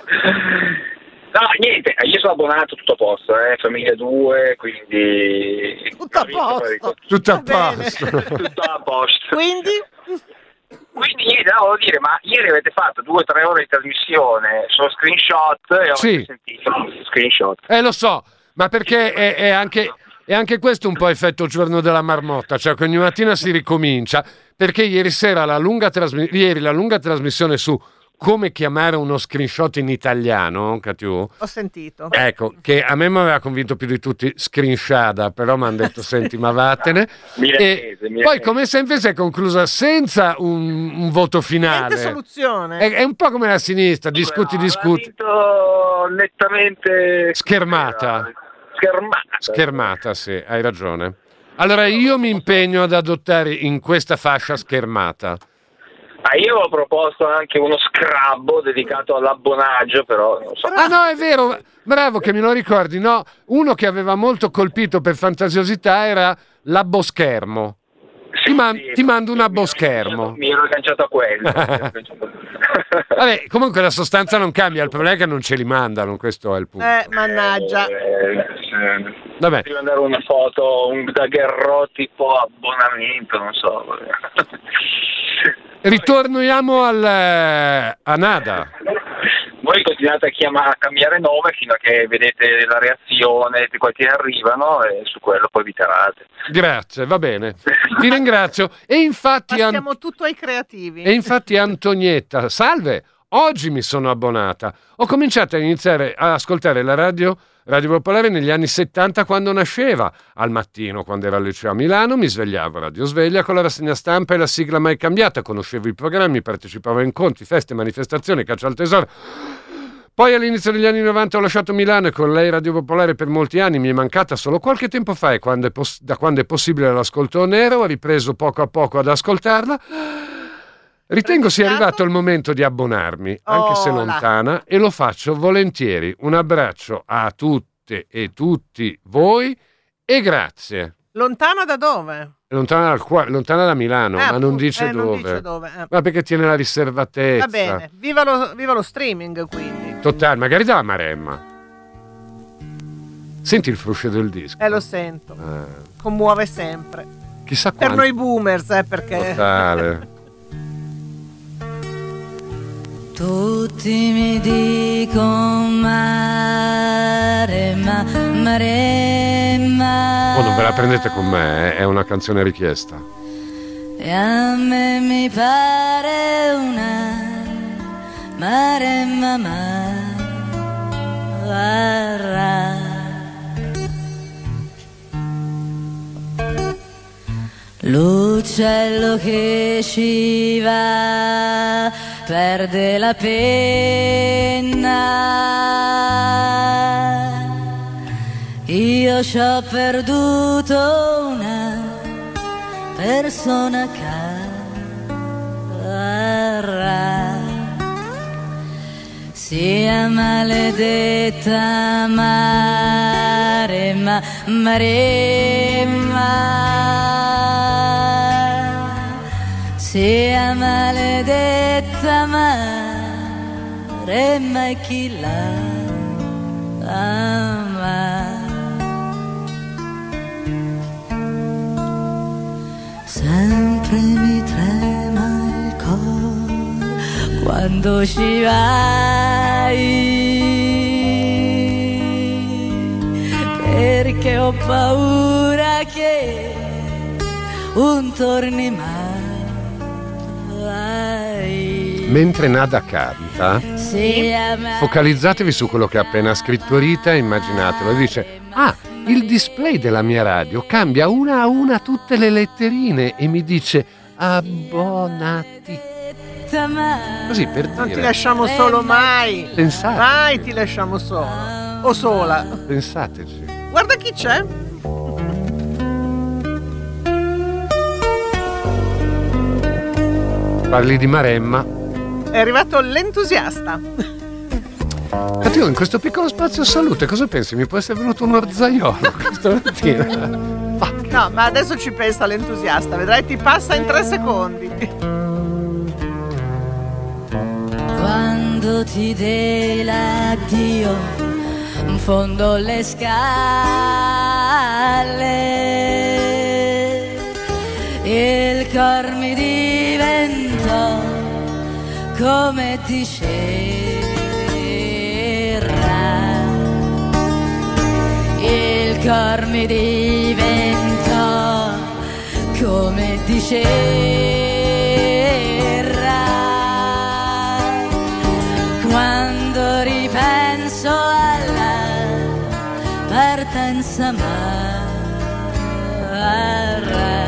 No, niente, io sono abbonato, tutto a posto, eh, famiglia due, quindi... Tutto a posto. Tutto a Va bene. posto. Tutto a posto. Quindi? Quindi niente, no, volevo dire, ma ieri avete fatto due o tre ore di trasmissione solo screenshot e ho Sì. sentito screenshot. Eh, lo so, ma perché è, è anche... E anche questo un po' effetto giorno della marmotta, cioè che ogni mattina si ricomincia, perché ieri sera la lunga, trasmi- ieri la lunga trasmissione su come chiamare uno screenshot in italiano, Catiù? Ho sentito. Ecco, che a me mi aveva convinto più di tutti screenshada, però mi hanno detto senti ma vattene. Milanese, E milanese. poi come sempre si è conclusa senza un, un voto finale. Niente soluzione. È, è un po' come la sinistra, discuti, No, discuti. ha vinto nettamente Schermata. Schermata. Schermata, sì, hai ragione. Allora io mi impegno ad adottare in questa fascia schermata. Ah, io ho proposto anche uno scrabbo dedicato all'abbonaggio, però non so. Ah no, è vero, bravo che me lo ricordi, no? Uno che aveva molto colpito per fantasiosità era l'abboschermo. Ti, man- sì, ti mando un abboschermo. Mi ero agganciato a quello. Vabbè, comunque la sostanza non cambia, il problema è che non ce li mandano, questo è il punto. Eh, mannaggia. Eh, eh, Vabbè. devi mandare una foto, un daguerrotipo abbonamento, non so. Ritorniamo al, a Nada. voi continuate a, chiamare, a cambiare nome fino a che vedete la reazione di quanti arrivano e su quello poi vi tarate. Grazie, va bene. Ti ringrazio. E infatti passiamo an- tutto ai creativi. E infatti Antonietta, salve, oggi mi sono abbonata. Ho cominciato a iniziare a ascoltare la radio Radio Popolare negli anni settanta quando nasceva. Al mattino, quando ero al liceo a Milano, mi svegliavo a Radio Sveglia con la rassegna stampa e la sigla mai cambiata. Conoscevo i programmi, partecipavo a incontri, feste, manifestazioni, caccia al tesoro. Poi all'inizio degli anni novanta ho lasciato Milano e con lei Radio Popolare per molti anni mi è mancata solo qualche tempo fa e quando è poss- da quando è possibile l'ascolto nero ho ripreso poco a poco ad ascoltarla. Ritengo sia arrivato il momento di abbonarmi, anche se lontana, e lo faccio volentieri. Un abbraccio a tutte e tutti voi e grazie. Lontana da dove? Lontana, dal qua- lontana da Milano, Eh, ma non dice eh, dove. non dice dove, eh. Ma perché tiene la riservatezza. Va bene, viva lo, viva lo streaming quindi. Totale, magari da Maremma. Senti il fruscio del disco? Eh, lo sento. Eh, Commuove sempre. chissà Per quanto. noi boomers, eh, perché... Totale. Tutti mi dicono Maremma, Maremma. Oh, non ve la prendete con me, eh? È una canzone richiesta. E a me mi pare una Maremma Marra. L'uccello che ci va perde la penna, io ci ho perduto una persona cara, sia maledetta Maremma, Maremma, sia maledetta Maremma e chi la ama. Sempre mi trema il cuore quando ci vai, perché ho paura che un torni mai. Mentre Nada canta, focalizzatevi su quello che ha appena scritto Rita e immaginatelo. Dice: ah, il display della mia radio cambia una a una tutte le letterine e mi dice abbonati. Così per dire. Non ti lasciamo solo mai. Pensate. Mai ti lasciamo solo. O sola. Pensateci. Guarda chi c'è. Parli di Maremma. È arrivato l'entusiasta. Matteo, in questo piccolo spazio salute, cosa pensi? Mi può essere venuto un orzaiolo questa mattina? No, ma adesso ci pensa l'entusiasta, vedrai, ti passa in tre secondi. Quando ti dei l'addio, in fondo le scale, il cor mi diventò come ti scerra, il cor mi diventò come ti scerra, quando ripenso alla partenza marra.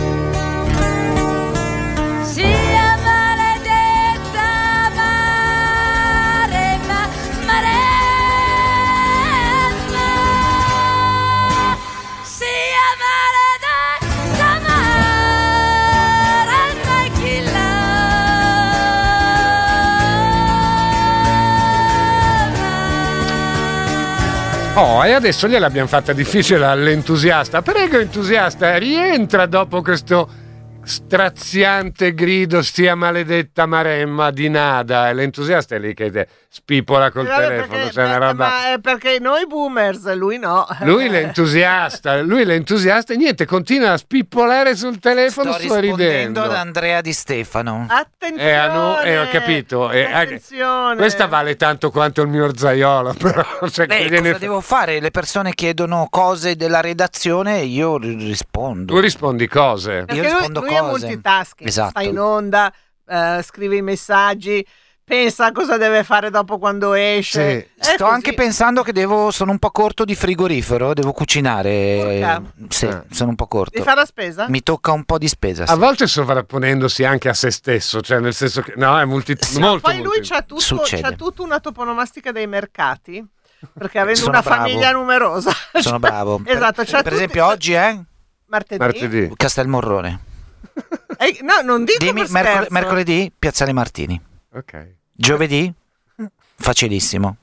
Oh, e adesso gliel'abbiamo fatta difficile all'entusiasta. Prego, entusiasta, rientra dopo questo straziante grido stia maledetta Maremma di nada, e l'entusiasta è lì che te spipola col Vabbè, telefono, perché, c'è una roba. Ma è perché noi boomers, lui no. Lui l'entusiasta, lui l'entusiasta e niente, continua a spippolare sul telefono, sto sto rispondendo ridendo. ad Andrea Di Stefano. Attenzione, Eh, hanno- eh, ho capito. Eh, attenzione. Questa vale tanto quanto il mio orzaiolo, però. Cioè, Beh, che gliene cosa fa- devo fare? Le persone chiedono cose della redazione e io ri- rispondo. Tu rispondi cose. Perché Io lui, rispondo lui cose. è multitasking, Esatto. sta in onda, eh, scrive i messaggi, pensa a cosa deve fare dopo quando esce. Sì. È Sto così. anche pensando che devo, sono un po' corto di frigorifero, devo cucinare. Urca. Sì, Eh. sono un po' corto. Devi fare la spesa? Mi tocca un po' di spesa. A Sì. volte sovrapponendosi anche a se stesso, cioè nel senso che no, è multi- molto Poi lui multi- c'ha, tutto, Succede. c'ha tutta una toponomastica dei mercati, perché avendo Sono una bravo. famiglia numerosa. Sono bravo. Esatto, Per, c'ha per tutti- esempio oggi è Martedì. martedì. Castelmorrone. Eh, no, non dico Dimmi, per mercol- scherzo. mercoledì Piazzale Martini. Ok. Giovedì facilissimo.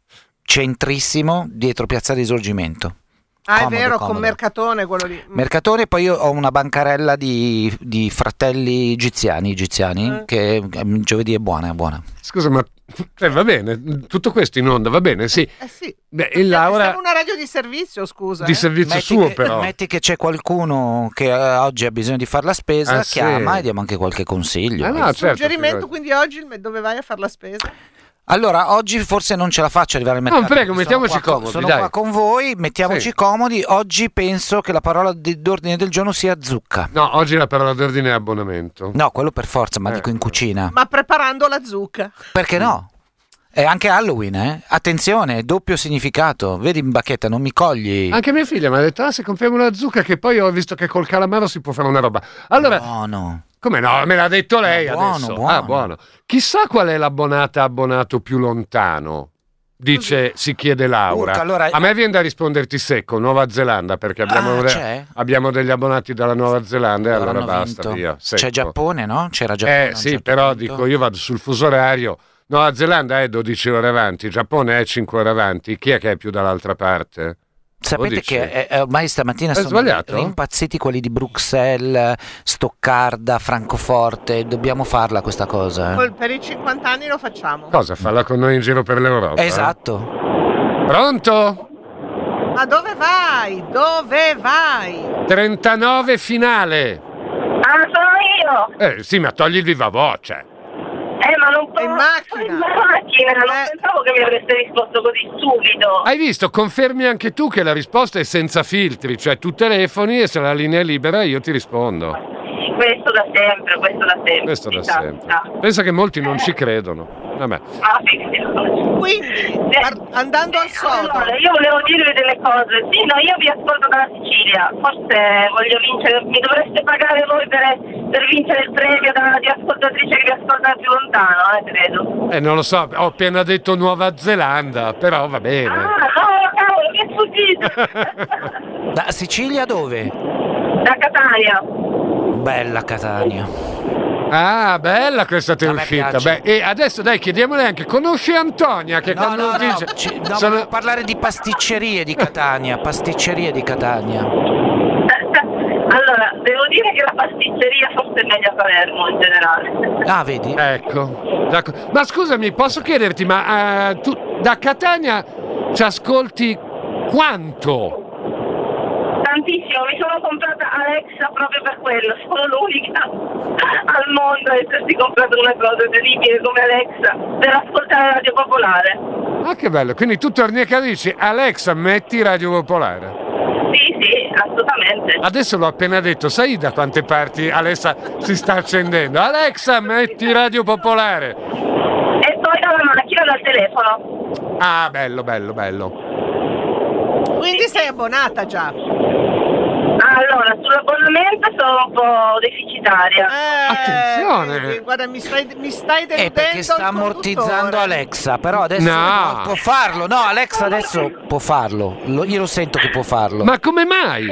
Centrissimo dietro Piazzale Risorgimento. Ah, è Comodo, vero, comodo. con Mercatone quello lì. Mm. Mercatone, poi io ho una bancarella di, di fratelli egiziani, egiziani Eh. che mm, giovedì è buona, è buona. Scusa, ma eh, va bene, tutto questo in onda, va bene, sì. Eh sì. Beh, il Laura Siamo una radio di servizio, scusa. di eh. servizio Metti suo che, però. metti che c'è qualcuno che eh, oggi ha bisogno di fare la spesa, Ah, sì. chiama e diamo anche qualche consiglio. Ah, no, certo, Suggerimento, figurati. quindi oggi il me- dove vai a fare la spesa? Allora, oggi forse non ce la faccio arrivare al No, mercato. prego, perché sono mettiamoci qua con- comodi, Sono dai. qua con voi, mettiamoci Sì. comodi. Oggi penso che la parola di- d'ordine del giorno sia zucca. No, oggi la parola d'ordine è abbonamento. No, quello per forza, ma Eh. dico in cucina. Ma preparando la zucca. Perché no? È anche Halloween, eh? Attenzione, doppio significato. Vedi, Bacchetta, non mi cogli. Anche mia figlia mi ha detto, ah, se compriamo la zucca, che poi ho visto che col calamaro si può fare una roba. Allora, Buono. come no? Me l'ha detto lei Ma buono, adesso. buono. Ah, buono. Chissà qual è l'abbonata abbonato più lontano. Dice, si chiede Laura. Urca, allora- A me viene da risponderti secco, Nuova Zelanda, perché abbiamo, Ah, de- c'è? abbiamo degli abbonati dalla Nuova Zelanda e allora Hanno basta, vinto. via. secco. C'è Giappone, no? C'era Giappone. a Eh un sì, certo però punto. dico, io vado sul fuso orario. Nuova Zelanda è dodici ore avanti, Giappone è cinque ore avanti. Chi è che è più dall'altra parte? Sapete dodici. che è- è- ormai stamattina È sono sbagliato? impazziti quelli di Bruxelles, Stoccarda, Francoforte. Dobbiamo farla questa cosa. eh. Col- per i cinquanta anni lo facciamo. Cosa? Farla con noi in giro per l'Europa? Esatto. Pronto? Ma dove vai? Dove vai? trentanove finale. Ah, sono io! Eh sì, ma togli il viva voce. Eh, ma non È in macchina. in macchina, non Eh. pensavo che mi avreste risposto così subito. Hai visto? Confermi anche tu che la risposta è senza filtri, cioè tu telefoni e se la linea è libera io ti rispondo. Questo da sempre, questo da sempre. Questo da Ci sta, sempre. ci sta. Pensa che molti non ci credono. Vabbè. Ah, sì, sì. Quindi, par- andando al sodo. Allora, io volevo dirvi delle cose. Sì, no, io vi ascolto dalla Sicilia. Forse voglio vincere. Mi dovreste pagare voi per, per vincere il premio da, di ascoltatrice che vi ascolta più lontano, eh, credo. Eh, non lo so, ho appena detto Nuova Zelanda, però va bene. Ah, no, cavolo, mi è sfuggito. Da Sicilia dove? Da Catania. Bella Catania. Ah, bella questa tua A me uscita. piace. Beh, e adesso dai, chiediamole anche, conosci Antonia che No, quando no, no, dice ci- no, sono- volevo parlare di pasticcerie di Catania, pasticcerie di Catania. Allora, devo dire che la pasticceria forse è meglio a Palermo in generale. Ah, vedi? Ecco. d'accordo. Ma scusami, posso chiederti, ma eh, tu da Catania ci ascolti quanto? Tantissimo, mi sono comprata Alexa proprio per quello, sono l'unica al mondo a essersi comprata una cosa terribile come Alexa per ascoltare Radio Popolare. Ah, che bello. Quindi tu torni a casa e dici Alexa, metti Radio Popolare. Sì, sì, assolutamente. Adesso l'ho appena detto, sai da quante parti Alexa si sta accendendo? Alexa, metti Radio Popolare. E poi dalla macchina, dal telefono. Ah, bello, bello, bello. Quindi sei abbonata già. Allora, sull'abbonamento sono un po' deficitaria. Eh, Attenzione. Guarda, mi stai, mi stai Eh, deludendo perché sta il ammortizzando conduttore. Alexa, però adesso No. può farlo. No, Alexa adesso può farlo. Lo- io lo sento che può farlo. Ma come mai?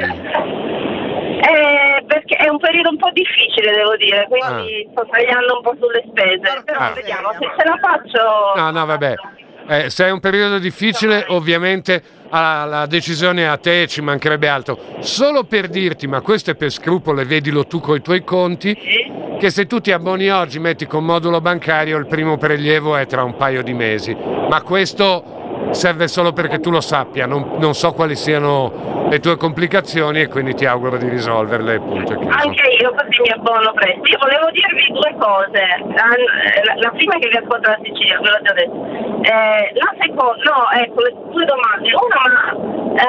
Eh, perché è un periodo un po' difficile, devo dire, quindi sto tagliando un po' sulle spese. Però Ah. vediamo, se ce la faccio... No, no, vabbè. Eh, se è un periodo difficile, ovviamente ah, la decisione è a te, ci mancherebbe altro. Solo per dirti, ma questo è per scrupolo, vedilo tu coi tuoi conti, che se tu ti abboni oggi, metti con modulo bancario, il primo prelievo è tra un paio di mesi. Ma questo serve solo perché tu lo sappia, non, non so quali siano le tue complicazioni e quindi ti auguro di risolverle. Punto. Anche io così mi abbono presto. Io volevo dirvi due cose. La, la, la prima che vi ascolta la Sicilia, ve l'ho già detto. Eh, la seconda, no, ecco, le due domande. Una, ma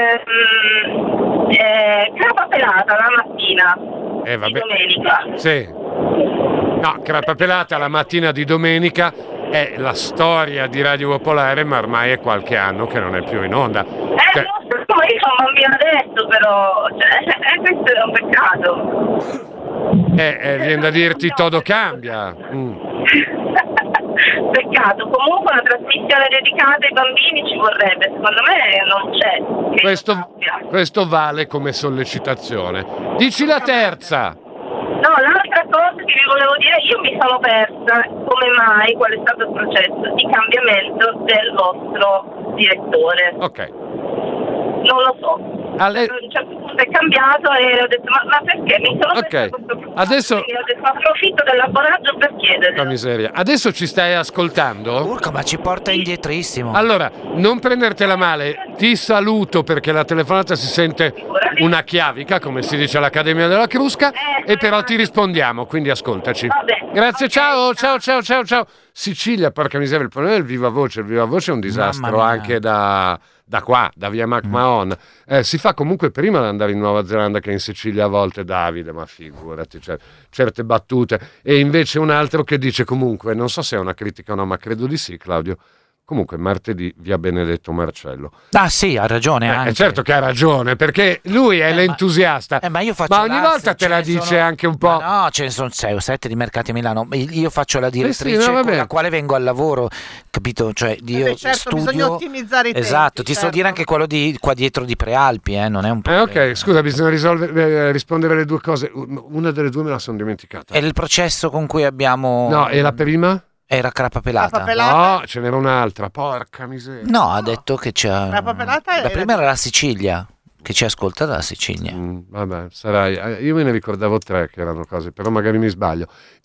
ehm, eh, crapa pelata la mattina eh, vabbè. di domenica. Sì. No, crapa pelata la mattina di domenica è la storia di Radio Popolare, ma ormai è qualche anno che non è più in onda. Eh, cioè... no, io sono bambina adesso, però cioè, eh, questo è un peccato. Eh, eh, viene da dirti todo cambia. Mm. Peccato, comunque una trasmissione dedicata ai bambini ci vorrebbe, secondo me non c'è. Questo, questo vale come sollecitazione. Dici la terza. No, l'altra cosa che vi volevo dire, io mi sono persa come mai, qual è stato il processo di cambiamento del vostro direttore. Ok. Non lo so. Ale... A un certo punto è cambiato e ho detto ma, ma perché? Mi sono okay. persa Adesso ho detto approfitto dell'abbonaggio per chiedere. La miseria. Adesso ci stai ascoltando? Urca, ma ci porta indietrissimo. Allora, non prendertela male, ti saluto perché la telefonata si sente una chiavica, come si dice all'Accademia della Crusca, eh, e però ti rispondiamo, quindi ascoltaci. Vabbè. Grazie, okay. ciao, ciao, ciao, ciao, ciao. Sicilia, porca miseria, il problema del viva voce, il viva voce è un disastro anche da... da qua, da via McMahon, eh, si fa comunque prima di andare in Nuova Zelanda che in Sicilia a volte, Davide, ma figurati, cioè, certe battute, e invece un altro che dice comunque, non so se è una critica o no, ma credo di sì, Claudio, comunque martedì via Benedetto Marcello. Ah sì, ha ragione eh, anche. È certo che ha ragione, perché lui è eh, l'entusiasta, ma, eh, ma, io faccio ma ogni volta te la dice sono, anche un po'. No, ce ne sono sei o sette di Mercati Milano, io faccio la direttrice eh sì, no, con la quale vengo al lavoro, capito? Cioè, io eh beh, certo, studio... bisogna ottimizzare i tempi. Esatto, ti certo. sto dire anche quello di qua dietro di Prealpi, eh, non è un problema. Eh, ok, scusa, bisogna risolvere, eh, rispondere alle due cose, una delle due me la sono dimenticata. È il processo con cui abbiamo... No, e la prima? Era crapa pelata. Crapa pelata? No, ce n'era un'altra, porca miseria. No, ha detto che c'ha... Crapa pelata la prima era la Sicilia, che ci ascolta dalla Sicilia. Mm, vabbè, sarai. Io me ne ricordavo tre che erano cose, però magari mi sbaglio.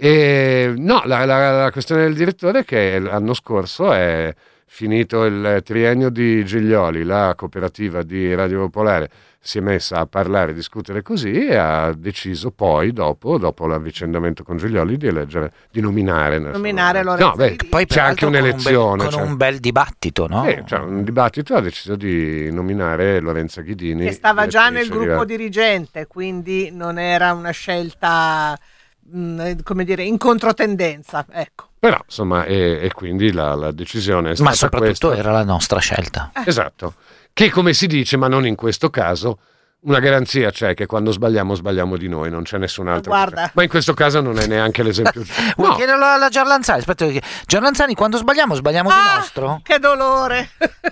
E no, la, la, la questione del direttore è che l'anno scorso è finito il triennio di Giglioli, la cooperativa di Radio Popolare si è messa a parlare, a discutere così e ha deciso poi, dopo, dopo l'avvicendamento con Giglioli, di eleggere, di nominare. Nominare Lorenzo no, beh, poi c'è anche un'elezione. Con un bel, con cioè, un bel dibattito, no? Eh, cioè, un dibattito ha deciso di nominare Lorenza Ghidini. Che stava già nel gruppo di... dirigente, quindi non era una scelta, mh, come dire, in controtendenza, ecco. Però, insomma, e, e quindi la, la decisione è stata ma soprattutto questa. Era la nostra scelta. Eh. Esatto. Che come si dice, ma non in questo caso, una garanzia c'è che quando sbagliamo sbagliamo di noi, non c'è nessun altro. Guarda. Ma in questo caso non è neanche l'esempio giusto. Vuoi No. chiederlo alla Giarlanzani? Aspetta, Giarlanzani, quando sbagliamo sbagliamo ah, di nostro? Che dolore!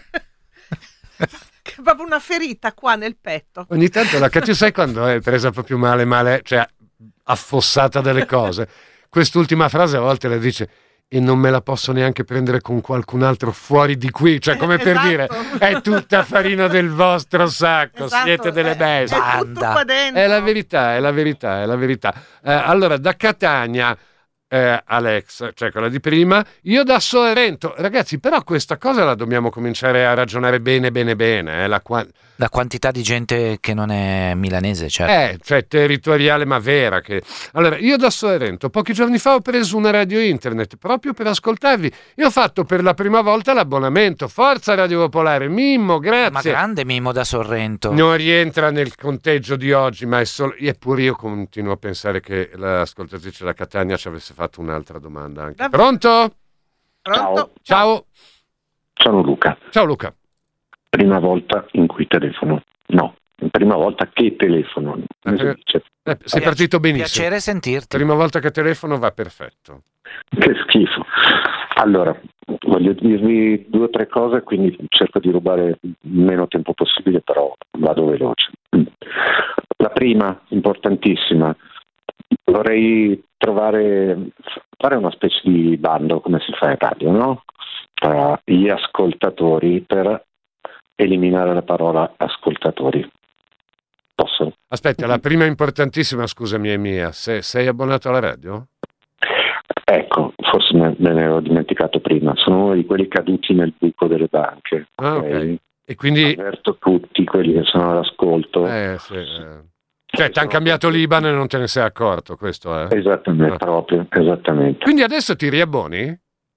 Che è proprio una ferita qua nel petto. Ogni tanto la caccia, sai quando è presa proprio male, male, cioè affossata delle cose. Quest'ultima frase a volte la dice e non me la posso neanche prendere con qualcun altro fuori di qui, cioè come per esatto. dire è tutta farina del vostro sacco, esatto. siete delle bestie. È, è tutto qua dentro. È la verità, è la verità, è la verità. Eh, allora, da Catania, eh, Alex, cioè quella di prima, io da Sorrento. Ragazzi, però questa cosa la dobbiamo cominciare a ragionare bene, bene, bene. Eh, la, qua... la quantità di gente che non è milanese, certo. Eh, cioè territoriale ma vera. Che... Allora, io da Sorrento, pochi giorni fa ho preso una radio internet proprio per ascoltarvi. Io ho fatto per la prima volta l'abbonamento. Forza Radio Popolare, Mimmo, grazie. Ma grande Mimmo da Sorrento. Non rientra nel conteggio di oggi, ma è solo... Eppure io continuo a pensare che l'ascoltatrice da Catania ci avesse fatto un'altra domanda anche. Pronto? Pronto? Ciao. Ciao. Sono Luca. Ciao Luca. Prima volta in cui telefono. No, prima volta che telefono. Come si dice? Eh, sei partito benissimo. Piacere sentirti. Prima volta che telefono va perfetto. Che schifo. Allora, voglio dirvi due o tre cose, quindi cerco di rubare il meno tempo possibile, però vado veloce. La prima, importantissima, vorrei trovare, fare una specie di bando come si fa in radio, no? tra gli ascoltatori per eliminare la parola ascoltatori. Posso? Aspetta, la prima importantissima, scusami, è mia. Se, sei abbonato alla radio? Ecco, forse me, me ne ero dimenticato prima. Sono uno di quelli caduti nel buco delle banche. Ah, ok. Okay. E quindi avverto tutti quelli che sono all'ascolto. Eh, sì, eh. Cioè, ti hanno cambiato l'Iban e non te ne sei accorto, questo è? Esattamente, ah. proprio, esattamente. Quindi adesso ti riabboni?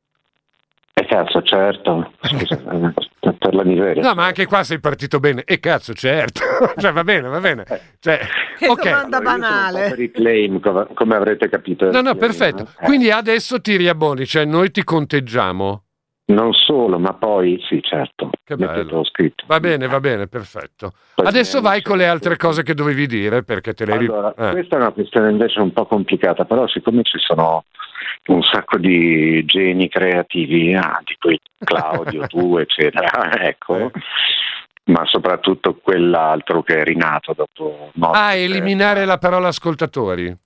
E cazzo, certo. Scusa, per la miseria. No, ma anche qua sei partito bene. E cazzo, certo. Cioè, va bene, va bene. Cioè, che okay. domanda allora, banale. Per i claim, come, come avrete capito. No, no, perfetto. Eh. Quindi adesso ti riabboni, cioè noi ti conteggiamo. Non solo, ma poi sì, certo. Che bello. Scritto. Va bene, va bene, perfetto. Poi adesso vai con le altre cose che dovevi dire, perché te le allora, eh. questa è una questione invece un po' complicata, però siccome ci sono un sacco di geni creativi, ah, di cui Claudio, tu, eccetera, ecco, ma soprattutto quell'altro che è rinato dopo. Ah, eliminare eh. la parola ascoltatori.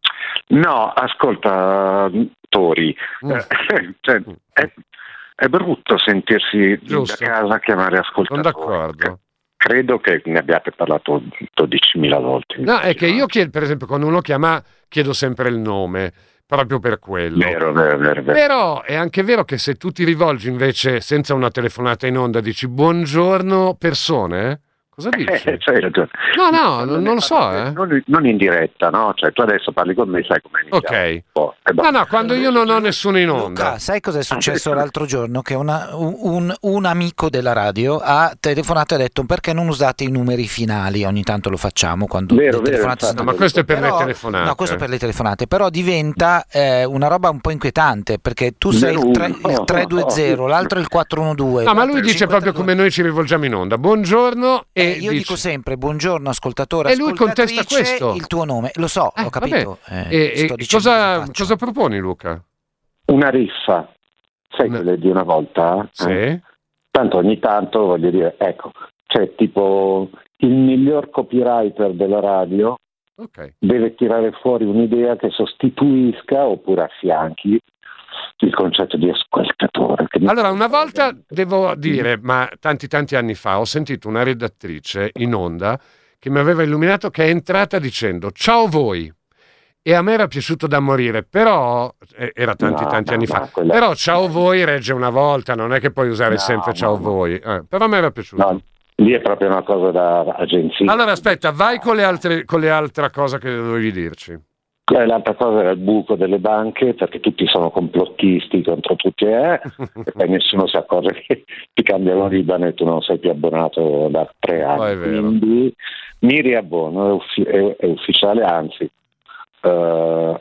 No, ascoltatori. Mm. cioè, è, è brutto sentirsi Giusto. da casa chiamare ascoltatori. Sono d'accordo. Credo che ne abbiate parlato dodicimila volte. No, è che io chiedo, per esempio, quando uno chiama, chiedo sempre il nome, proprio per quello. Vero, vero, vero, vero. Però è anche vero che se tu ti rivolgi invece senza una telefonata in onda, dici buongiorno persone, cosa dici? Eh, cioè, no, no, non, non lo so. Eh. Non, non in diretta, no? Cioè tu adesso parli con me, sai come iniziamo. Ok. Oh, no, no, quando io non ho nessuno in onda. Luca, sai cosa è successo l'altro giorno? Che una, un, un amico della radio ha telefonato e ha detto perché non usate i numeri finali? Ogni tanto lo facciamo quando vero, le telefonate vero, sono... No, ma questo è per però, le telefonate. No, questo è per le telefonate, però diventa eh, una roba un po' inquietante perché tu sei il, tre, il tre due zero, l'altro è il quattro uno due. No, ma lui dice proprio come noi ci rivolgiamo in onda. Buongiorno e eh, io dice... dico sempre buongiorno ascoltatore, e lui contesta questo. Il tuo nome, lo so, eh, ho capito. Eh, e, e cosa, cosa proponi, Luca? Una riffa, sai no. quelle di una volta? Sì. Eh? Tanto ogni tanto voglio dire, ecco, c'è tipo il miglior copywriter della radio okay. deve tirare fuori un'idea che sostituisca oppure affianchi il concetto di ascoltatore. Che allora, una volta devo dire, ma tanti tanti anni fa, ho sentito una redattrice in onda che mi aveva illuminato, che è entrata dicendo ciao voi, e a me era piaciuto da morire, però era tanti no, tanti no, anni no, fa quella... però ciao voi regge una volta, non è che puoi usare no, sempre ciao no, voi eh, però a me era piaciuto. No, lì è proprio una cosa da agenzia. Allora aspetta, vai con le altre, con le altre cose che dovevi dirci. L'altra cosa era il buco delle banche, perché tutti sono complottisti contro tutti, eh? e poi nessuno si accorge che ti cambiano l'Iban e tu non sei più abbonato da tre anni. Oh, è vero. Quindi mi riabbono, è, uffi- è, è ufficiale, anzi uh,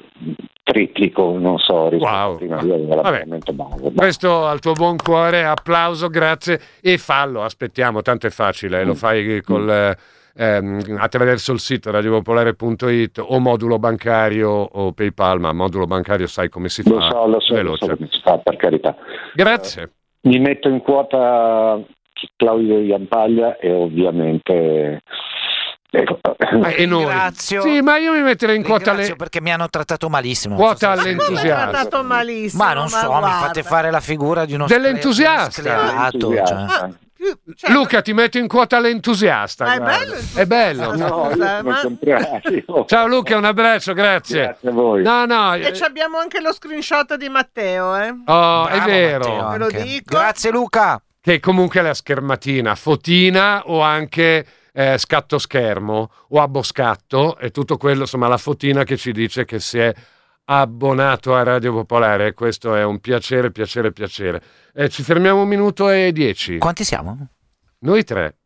triplico, non so, rispetto wow. a prima dell'abbonamento base. Questo al tuo buon cuore, applauso, grazie, e fallo, aspettiamo, tanto è facile, mm. lo fai col... Ehm, attraverso il sito radiopopolare punto it o modulo bancario o PayPal, ma modulo bancario sai come si fa, lo so, lo so, veloce. Lo so come si fa, per carità. Grazie. Uh, mi metto in quota Claudio Iampaglia e ovviamente ecco. Ma e noi? Ringrazio. Sì, ma io mi metterei in quota le... perché mi hanno trattato malissimo. Quota so all'entusiasmo. trattato malissimo. Ma non ma so, guarda. mi fate fare la figura di uno dell'entusiasta. Sclerato, cioè. Cioè, Luca, ti metto in quota l'entusiasta. Ma è bello, è bello. No, Scusa, ma... Ciao Luca, un abbraccio, grazie. Grazie a voi. No, no. E ci abbiamo anche lo screenshot di Matteo, eh? Oh, bravo, è vero. Matteo, Ve lo dico. Grazie Luca. Che comunque la schermatina, fotina o anche eh, scatto schermo o abboscatto e tutto quello, insomma la fotina che ci dice che si è abbonato a Radio Popolare. Questo è un piacere, piacere, piacere. Eh, ci fermiamo un minuto e dieci. Quanti siamo? Noi tre.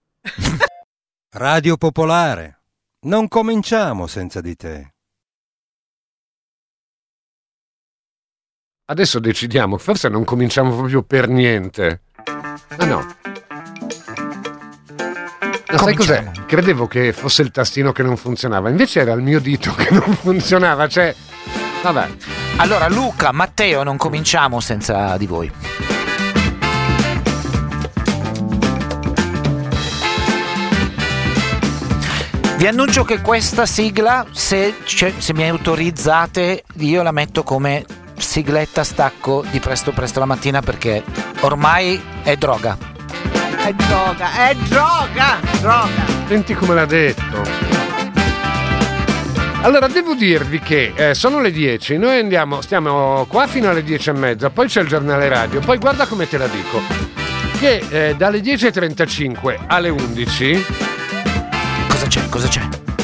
Radio Popolare, non cominciamo senza di te. Adesso decidiamo, forse non cominciamo proprio per niente. Ah no. No, sai cos'è? Credevo che fosse il tastino che non funzionava, invece era il mio dito che non funzionava, cioè... Vabbè. Allora Luca, Matteo, non cominciamo senza di voi. Vi annuncio che questa sigla, se, se mi autorizzate, io la metto come sigletta stacco di presto presto la mattina perché ormai è droga. È droga, è droga, droga. Senti come l'ha detto. Allora, devo dirvi che eh, sono le dieci, noi andiamo, stiamo qua fino alle dieci e mezza, poi c'è il giornale radio, poi guarda come te la dico, che eh, dalle dieci e trentacinque alle undici... Cosa c'è? Cosa c'è?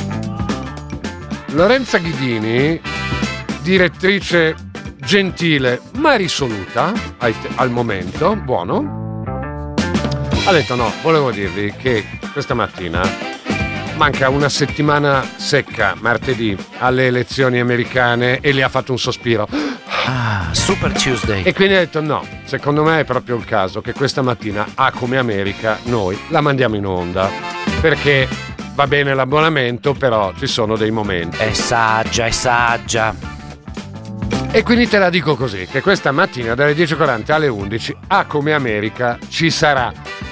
Lorenza Ghidini, direttrice gentile ma risoluta al, al momento, buono, ha detto no, volevo dirvi che questa mattina manca una settimana secca, martedì, alle elezioni americane e le ha fatto un sospiro. Ah, Super Tuesday. E quindi ha detto no, secondo me è proprio il caso che questa mattina a Come America noi la mandiamo in onda, perché va bene l'abbonamento, però ci sono dei momenti. È saggia, è saggia. E quindi te la dico così, che questa mattina dalle dieci e quaranta alle undici a Come America ci sarà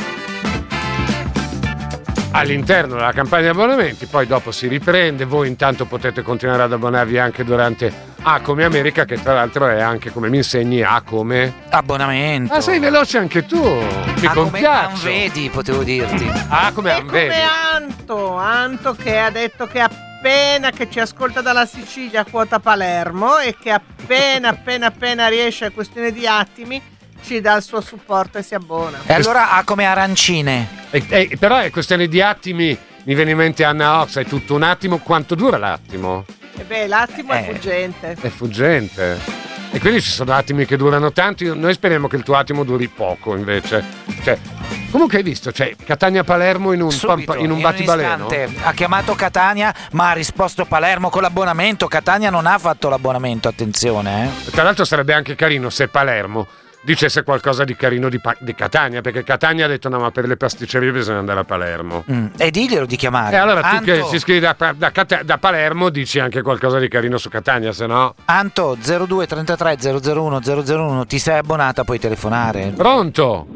all'interno della campagna di abbonamenti, poi dopo si riprende, voi intanto potete continuare ad abbonarvi anche durante A Come America, che tra l'altro è anche, come mi insegni, A come abbonamento. Ah, sei veloce anche tu, mi A come compiaccio. Anvedi, potevo dirti. A come E Anvedi. come Anto, Anto che ha detto che appena che ci ascolta dalla Sicilia quota Palermo e che appena appena appena riesce a questione di attimi ci dà il suo supporto e si abbona. E allora ha come arancine. E, e, però è questione di attimi, mi viene in mente Anna Ox, è tutto un attimo, quanto dura l'attimo? E beh, l'attimo Eh. è fuggente. È fuggente. E quindi ci sono attimi che durano tanto, noi speriamo che il tuo attimo duri poco invece. Cioè, comunque hai visto, cioè Catania-Palermo in un, Subito, pampa- in un in battibaleno. istante. Ha chiamato Catania, ma ha risposto Palermo con l'abbonamento. Catania non ha fatto l'abbonamento, attenzione. Eh. Tra l'altro sarebbe anche carino se Palermo dicesse qualcosa di carino di, pa- di Catania, perché Catania ha detto no, ma per le pasticcerie bisogna andare a Palermo. Mm. E diglielo di chiamare. E allora tu Anto, che si iscrivi da, da, Cata- da Palermo dici anche qualcosa di carino su Catania, se no... Anto zero due trentatré zero zero uno zero zero uno, ti sei abbonata, puoi telefonare. Pronto?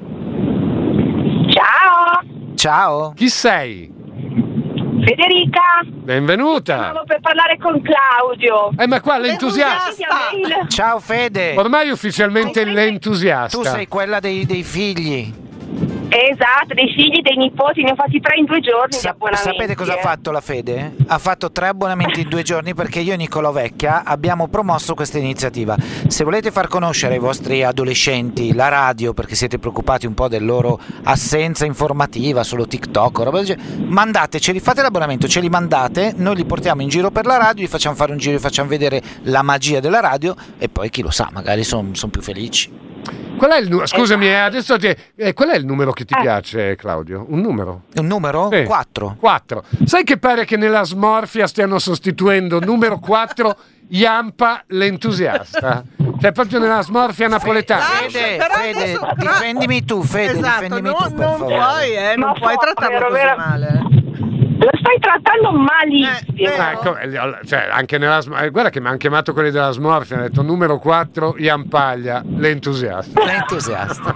Ciao, Ciao. Chi sei? Federica. Benvenuta. Stavo per parlare con Claudio. Eh, ma qua l'entusiasta. Ciao Fede. Ormai ufficialmente l'entusiasta. Tu sei quella dei, dei figli. Esatto, dei figli, dei nipoti, ne ho fatti tre in due giorni di Sa- abbonamenti. sapete cosa eh. ha fatto la Fede? Ha fatto tre abbonamenti in due giorni perché io e Nicolò Vecchia abbiamo promosso questa iniziativa. Se volete far conoscere ai vostri adolescenti la radio, perché siete preoccupati un po' del loro assenza informativa, solo TikTok o roba del genere, mandateceli, fate l'abbonamento, ce li mandate, noi li portiamo in giro per la radio, gli facciamo fare un giro, gli facciamo vedere la magia della radio e poi chi lo sa, magari sono son più felici. Qual è il nu- Scusami, eh, adesso ti... eh, qual è il numero che ti piace, Claudio? Un numero? Un numero? Sì. quattro. quattro. Sai che pare che nella smorfia stiano sostituendo numero quattro Iampa l'entusiasta? Cioè proprio nella smorfia napoletana. Fede, Però Fede, adesso- difendimi tu, Fede, Esatto, difendimi no- tu, per non favore. puoi, eh, non Ma puoi so, trattarlo vero, così vero. male. Lo stai trattando malissimo. Ah, ecco, eh, cioè, anche nella, sm- eh, guarda che mi hanno chiamato quelli della smorfia, hanno detto numero quattro Iampaglia, l'entusiasta. L'entusiasta.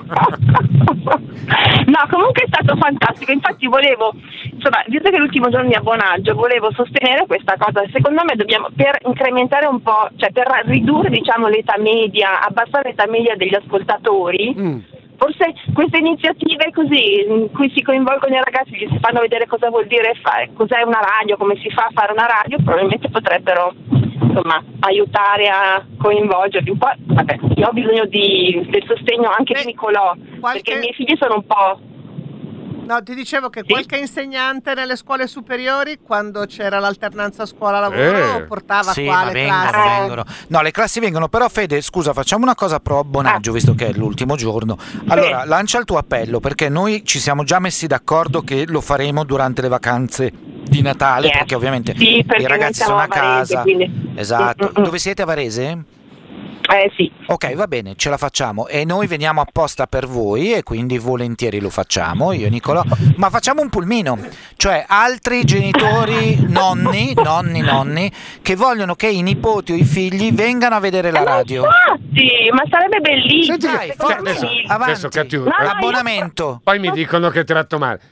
No, comunque è stato fantastico. Infatti volevo, insomma, visto che è l'ultimo giorno di abbonaggio, volevo sostenere questa cosa. Secondo me dobbiamo, per incrementare un po', cioè per ridurre, diciamo, l'età media, abbassare l'età media degli ascoltatori, Mm. forse queste iniziative così, in cui si coinvolgono i ragazzi, gli si fanno vedere cosa vuol dire fare, cos'è una radio, come si fa a fare una radio, probabilmente potrebbero, insomma, aiutare a coinvolgerli un po'. Vabbè, io ho bisogno di, del sostegno anche di Nicolò, perché i miei figli sono un po'... No, ti dicevo che qualche insegnante nelle scuole superiori, quando c'era l'alternanza scuola-lavoro, Eh. portava Sì, qua ma le vengono, classi. vengono. No, le classi vengono, però Fede, scusa, facciamo una cosa pro abbonaggio, visto che è l'ultimo giorno. Allora, lancia il tuo appello, perché noi ci siamo già messi d'accordo che lo faremo durante le vacanze di Natale, Yes. perché ovviamente Sì, perché i ragazzi noi siamo sono a a Varese, casa. quindi- Esatto. Mm, mm, mm. Dove siete, a Varese? Eh sì. Ok, va bene, ce la facciamo e noi veniamo apposta per voi e quindi volentieri lo facciamo, io e Nicolò, ma facciamo un pulmino, cioè altri genitori, nonni, nonni, nonni, che vogliono che i nipoti o i figli vengano a vedere la radio. Sì, ma sarebbe bellissimo. Senti che- Dai, cioè, forza, adesso, avanti. adesso cattivo, No, no, eh, L'abbonamento. poi mi dicono che tratto male.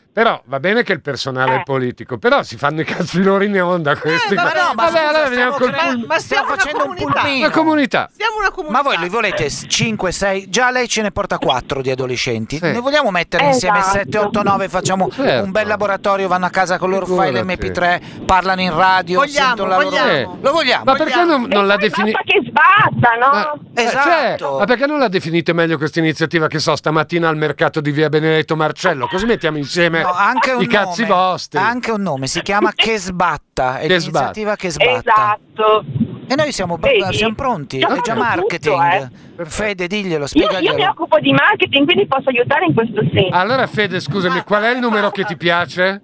Però va bene che il personale Eh. è politico, però si fanno i cazzi loro in onda questi. Eh, qua. ma no, ma vabbè, scusa, allora veniamo stiamo col crea- pul- Ma stiamo Stiamo facendo un comunità. pulmino. la comunità. Siamo una comunità. Ma voi li volete cinque, sei? Già lei ce ne porta quattro di adolescenti. Sì. Ne vogliamo mettere insieme Esatto. sette, otto, nove? Facciamo Certo. un bel laboratorio, vanno a casa con il loro file Figurati. M P tre, parlano in radio, Vogliamo, sentono la loro... vogliamo. Eh. Lo vogliamo? Ma perché non, non la Poi definite? basta che sbatta, no? Ma, eh, Esatto. cioè, ma perché non la definite meglio questa iniziativa che so stamattina al mercato di via Benedetto Marcello? Così mettiamo insieme No, anche un i cazzi nome. vostri. Anche un nome, si chiama Che Sbatta, è Che l'iniziativa Che Sbatta. Esatto. E noi siamo, Vedi? siamo pronti, Già è già fatto marketing. tutto, Fede, diglielo, Io, spiegaglielo. io mi occupo di marketing, quindi posso aiutare in questo senso. Allora Fede, scusami, qual è il numero che ti piace?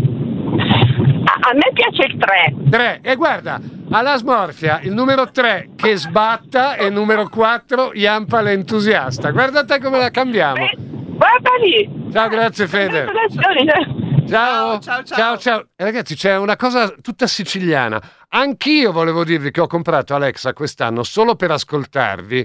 A, a me piace il tre. tre. E guarda, alla smorfia il numero tre Che Sbatta e il numero quattro Iampa l'entusiasta. Guarda te come la cambiamo. Guarda lì. Ciao, grazie Fede. Ciao, ciao, ciao. ciao, ciao. E ragazzi, c'è una cosa tutta siciliana. Anch'io volevo dirvi che ho comprato Alexa quest'anno solo per ascoltarvi,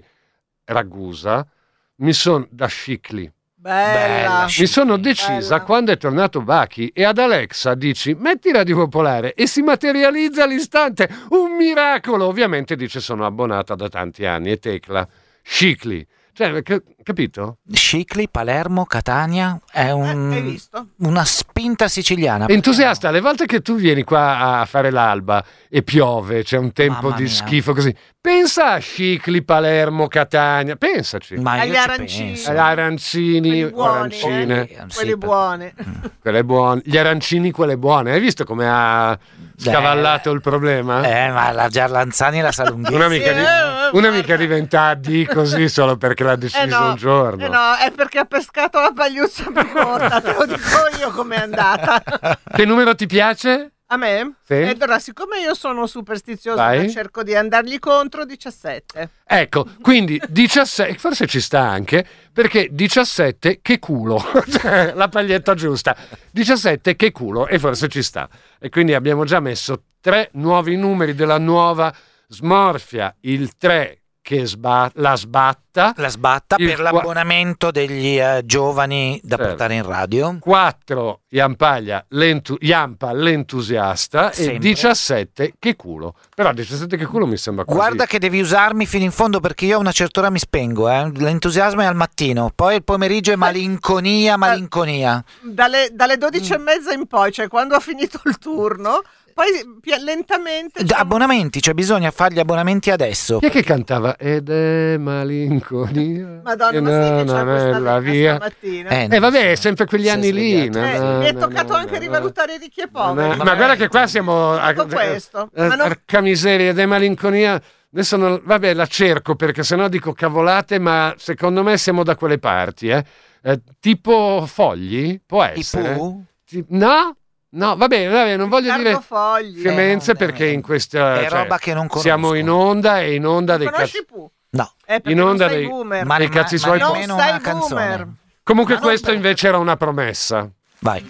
Ragusa, mi sono da Scicli. Bella. Mi sono decisa Bella. quando è tornato Bachi e ad Alexa dici metti Radio Popolare e si materializza all'istante. Un miracolo! Ovviamente dice sono abbonata da tanti anni e tecla Scicli. Cioè, ca- capito? Scicli, Palermo, Catania, è un- Eh, hai visto? una spinta siciliana. Entusiasta, le volte che tu vieni qua a fare l'alba e piove, c'è un tempo Mamma di mia. schifo così, pensa a Scicli, Palermo, Catania, pensaci. Ma Agli io ci arancini. penso. Agli arancini, Quelli buoni, arancine, Eh, sì, Quelli per- buoni. quelle buone, gli arancini, quelle buone. Hai visto come ha scavallato il problema? Eh, ma la Giarlanzani e la Salunghi. Una mica, Sì, di- eh, una guarda. mica diventa A D così solo perché l'ha deciso Eh no, un giorno. eh no, è perché ha pescato la pagliuzza più corta, te lo dico io com'è andata. Che numero ti piace? A me? Sì. E allora, siccome io sono superstiziosa, Vai. cerco di andargli contro, diciassette. Ecco, quindi diciassette, forse ci sta anche, perché diciassette che culo, cioè la paglietta giusta, diciassette che culo e forse ci sta. E quindi abbiamo già messo tre nuovi numeri della nuova smorfia, il tre che sba- la sbatta, La sbatta Il per qua- l'abbonamento degli eh, giovani da Certo. portare in radio. quattro Iampaglia, l'entu- Iampa l'entusiasta e Sempre. diciassette che culo. Però diciassette che culo mi sembra quasi... Guarda che devi usarmi fino in fondo perché io a una certa ora mi spengo. Eh. L'entusiasmo è al mattino, poi il pomeriggio è malinconia, malinconia. Dalle, dalle dodici e mezza in poi, cioè quando ha finito il turno, poi pi- lentamente... D- Abbonamenti, cioè bisogna fare gli abbonamenti adesso. Chi è che cantava? Ed è malinconia. Madonna, e ma sai che na- c'è na- questa la vita via. stamattina? Eh, Eh vabbè, è sempre quegli Si è anni lì. svegliato. na- Eh, na- mi è na- toccato na- anche na- rivalutare ricchi e na- poveri. Ma guarda che qua siamo a, Tutto questo. eh, Ma non- porca miseria ed è malinconia. Adesso non, vabbè, la cerco perché sennò dico cavolate, ma secondo me siamo da quelle parti, eh. Eh, tipo Fogli, può essere. Pooh? Ti- No? No, va bene, va bene, non voglio Riccardo dire Fogli. scemenze Eh, perché eh, in questa è cioè, roba che non conosco. siamo in onda e in onda dei Conosci cazzi. Pooh? No. Eh, perché In non onda sei dei- boomer. Ma, dei ma- cazzi ma suoi. non nemmeno sei una canzone. boomer. Comunque Ma non questo per- invece era una promessa. Vai.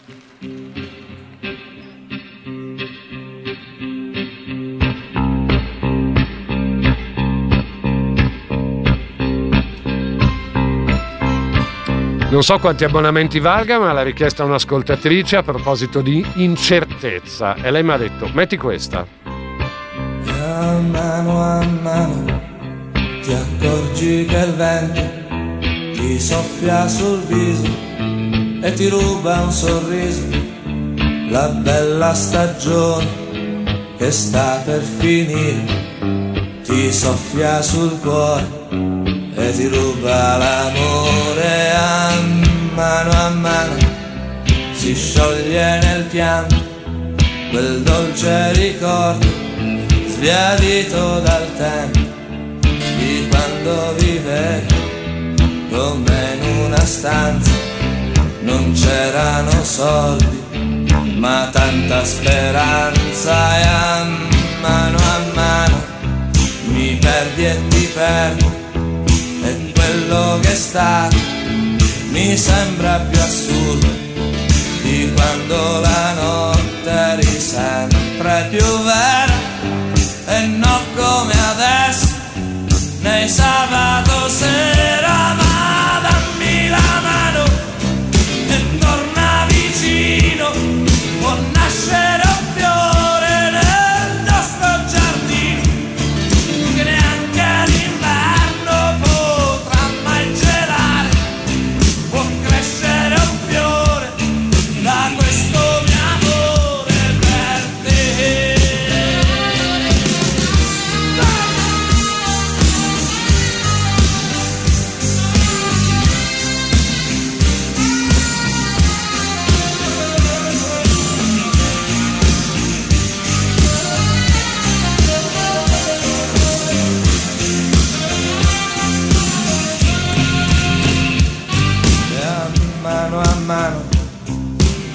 Non so quanti abbonamenti valga, ma l'ha richiesta un'ascoltatrice a proposito di incertezza. E lei mi ha detto, metti questa. E a mano a mano ti accorgi che il vento ti soffia sul viso e ti ruba un sorriso, la bella stagione che sta per finire ti soffia sul cuore e ti ruba l'amore. A mano a mano si scioglie nel pianto quel dolce ricordo sbiadito dal tempo di quando vivevi come in una stanza. Non c'erano soldi ma tanta speranza, e a mano a mano mi perdi e ti perdo e quello che è stato mi sembra più assurdo di quando la notte eri sempre più vera e non come adesso nei sabato sera. Ma dammi la mano e tornavi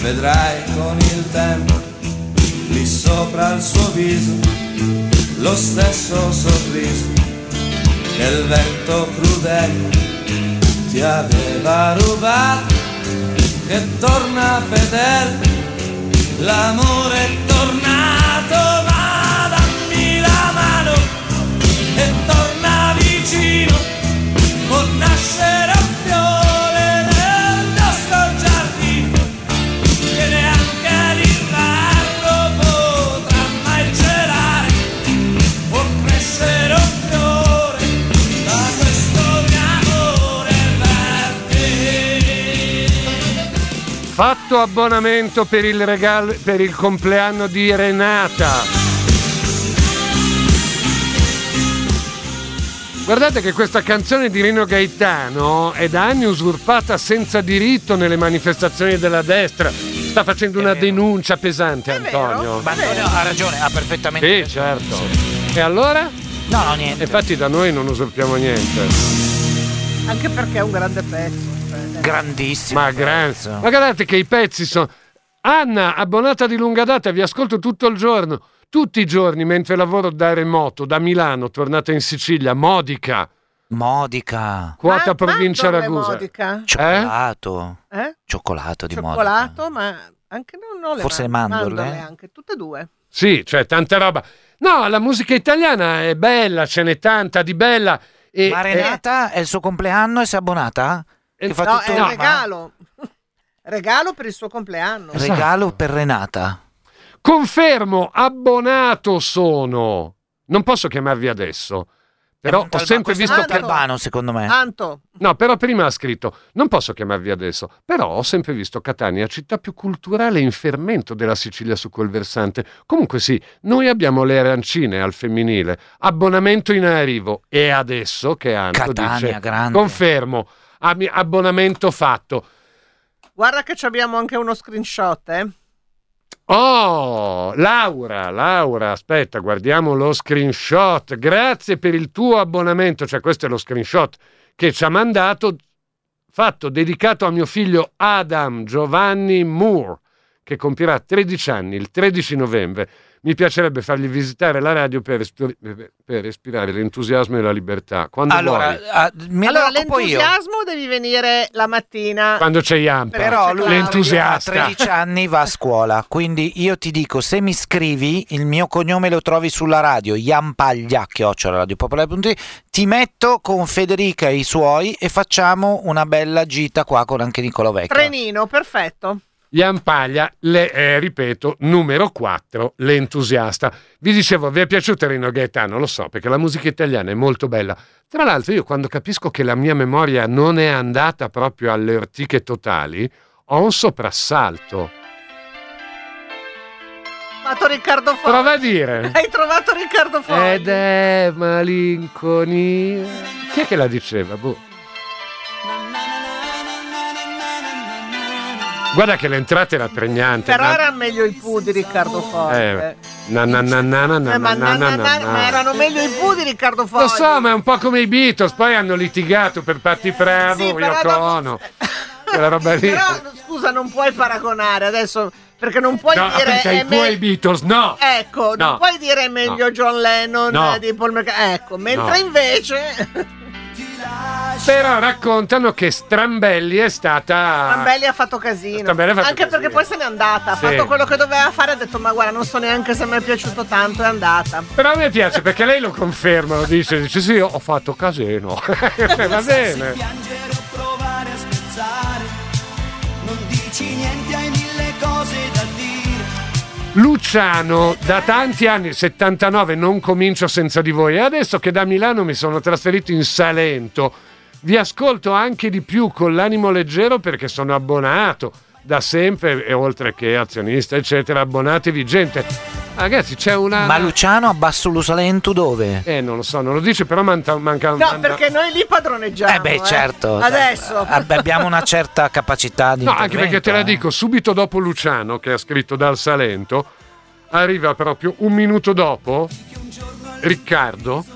vedrai con il tempo, lì sopra il suo viso, lo stesso sorriso che il vento crudele ti aveva rubato, che torna fedele, l'amore è tornato, ma dammi la mano e torna vicino, può nascere un fiore nel nostro giardino, che neanche l'inverno potrà mai celare, può crescere un fiore da questo mio amore verde. Fatto abbonamento per il regalo, per il compleanno di Renata. Guardate che questa canzone di Rino Gaetano è da anni usurpata senza diritto nelle manifestazioni della destra. Sta facendo una denuncia pesante, È Antonio. Ma Antonio ha ragione, ha perfettamente Sì, certo. E allora? No, no, niente. Infatti da noi non usurpiamo niente. Anche perché è un grande pezzo. Grandissimo. Ma grande. Ma guardate che i pezzi sono. Anna, abbonata di lunga data, vi ascolto tutto il giorno. Tutti i giorni mentre lavoro da remoto, da Milano, tornata in Sicilia, Modica. Modica. Quota Ma- provincia mandorle Ragusa. Modica? Cioccolato. Eh? Cioccolato di Modica. Cioccolato, ma anche non, non le Forse le man- mandorle? anche, tutte e due. Sì, cioè tanta roba. No, la musica italiana è bella, ce n'è tanta di bella. E, Ma Renata è il suo compleanno e si è abbonata? Che fa No, tutto è un un regalo. Regalo per il suo compleanno. regalo per Renata. Confermo, abbonato sono. Non posso chiamarvi adesso. Però ho sempre visto Anto. Calvano, secondo me. Anto. No, però prima ha scritto: non posso chiamarvi adesso, però ho sempre visto Catania, città più culturale e in fermento della Sicilia su quel versante. Comunque sì, noi abbiamo le arancine al femminile, abbonamento in arrivo. E adesso che Anto Catania, dice: grande. confermo, ab- abbonamento fatto. Guarda che ci abbiamo anche uno screenshot, eh. Oh, Laura, Laura, aspetta, guardiamo lo screenshot. Grazie per il tuo abbonamento, cioè questo è lo screenshot che ci ha mandato, fatto dedicato a mio figlio Adam Giovanni Moore, che compirà tredici anni il tredici novembre. Mi piacerebbe fargli visitare la radio per, respir- per respirare l'entusiasmo e la libertà. Quando Allora, vuoi. ah, me allora, ne occupo io. l'entusiasmo devi venire la mattina. Quando c'è Iampa. Però lui l'entusiasta. ha tredici anni, va a scuola, quindi io ti dico, se mi scrivi, il mio cognome lo trovi sulla radio, Iampaglia, chiocciola radiopopolare punto it, ti metto con Federica e i suoi e facciamo una bella gita qua con anche Nicolò Vecchio. Trenino, perfetto. Iampaglia, le, eh, ripeto, numero quattro, l'entusiasta. Vi dicevo, vi è piaciuto Rino Gaetano? Lo so, perché la musica italiana è molto bella. Tra l'altro io quando capisco che la mia memoria non è andata proprio alle ortiche totali, ho un soprassalto. Trovato Riccardo Fogli. Prova a dire. Hai trovato Riccardo Fogli. Ed è malinconia. Chi è che la diceva? Boh. Guarda che l'entrata era pregnante. Però ma... erano meglio i Pooh di Riccardo Fogli. Eh, na na na na na na Eh, ma, na na, na na, na. ma erano meglio i Pooh di Riccardo Fogli. Lo so, ma è un po' come i Beatles, poi hanno litigato per Patti Bravo, Sì, però Yoko dopo- Ono. Quella roba lì. Però scusa, non puoi paragonare adesso, perché non puoi No, dire perché è i tuoi me- Beatles, no. Ecco, No. non puoi dire è meglio No. John Lennon No. di Paul McCartney. Ecco, mentre No. invece Però raccontano che Strambelli è stata... Strambelli ha fatto casino. Strambelli ha fatto Anche casino. perché poi se n'è andata. Ha Sì. fatto quello che doveva fare. Ha detto: ma guarda, non so neanche se mi è piaciuto tanto. È andata. Però a me piace perché lei lo conferma, lo dice, dice sì, ho fatto casino. Va bene. Piangere o provare a scherzare, non dici niente, hai mille cose da dire. Luciano, da tanti anni, settantanove, non comincio senza di voi. E adesso che da Milano mi sono trasferito in Salento, vi ascolto anche di più con l'animo leggero perché sono abbonato da sempre e oltre che azionista, eccetera, abbonatevi gente. Ragazzi, c'è una... Ma Luciano a Basso Lusalento dove? Eh, non lo so, non lo dice, però manca... manca No, manca- perché noi lì padroneggiamo. Eh beh, certo. Adesso. Ab- abbiamo una certa capacità di No, anche perché te la intervento, eh. dico, subito dopo Luciano, che ha scritto dal Salento, arriva proprio un minuto dopo Riccardo,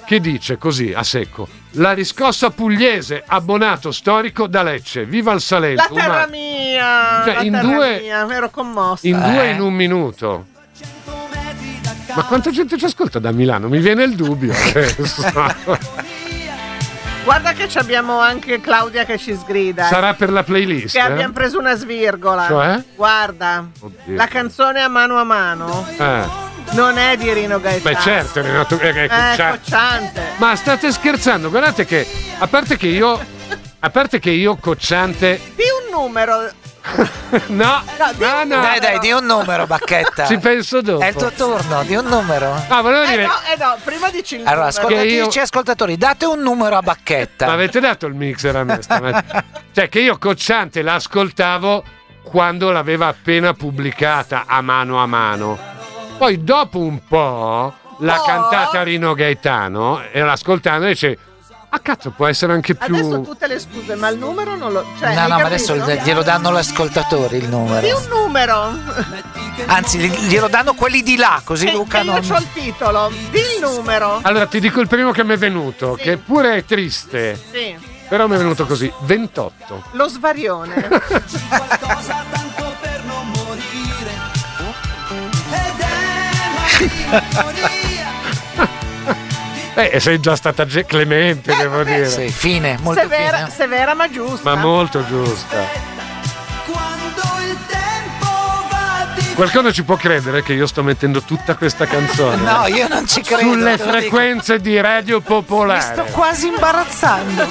che dice così a secco: la riscossa pugliese, abbonato storico da Lecce, viva il Salento. La terra Uma... mia, cioè, la in terra due, mia, ero commossa. in due Eh. in un minuto. Ma quanta gente ci ascolta da Milano? Mi viene il dubbio adesso. Guarda che ci abbiamo anche Claudia che ci sgrida. Sarà per la playlist? Che eh? abbiamo preso una svirgola. Cioè? Guarda, Oddio. la canzone A mano a mano Eh. non è di Rino Gaetano. Beh, certo, Renato, è, è È Cocciante. Cocciante. Ma state scherzando? Guardate che, a parte che io, a parte che io Cocciante, Di un numero. no, No, di no, un no, Dai, dai, di un numero, Bacchetta. ci penso dopo. È il tuo turno, di un numero. Ah, volevo Eh dire, no, eh no, prima dici il Allora, numero. ascoltatrici e io- ascoltatori, date un numero a Bacchetta. ma avete dato il mixer a me stamattina? Cioè che io Cocciante l'ascoltavo quando l'aveva appena pubblicata A mano a mano. Poi dopo un po' l'ha Oh. cantata Rino Gaetano e l'ascoltando dice: ah cazzo, può essere anche più... Adesso tutte le scuse, ma il numero non lo. Cioè, No, hai no, ma capito? adesso glielo danno gli ascoltatori il Di numero. un numero. Anzi, glielo danno quelli di là, così Che, Luca che io non... c'ho il titolo. Di il numero. Allora ti dico il primo che mi è venuto, Sì. che pure è triste, Sì. però mi è venuto così, ventotto. Lo svarione. Qualcosa tanto per non morire. Ed è malinconia. Eh, sei già stata ge- clemente, devo dire. Sì, fine, molto severa, fine. severa ma giusta. Ma molto giusta. Quando il tempo va di Qualcuno ci può credere che io sto mettendo tutta questa canzone No, io non ci credo. sulle te lo dico. frequenze di Radio Mi Popolare? sto quasi imbarazzando.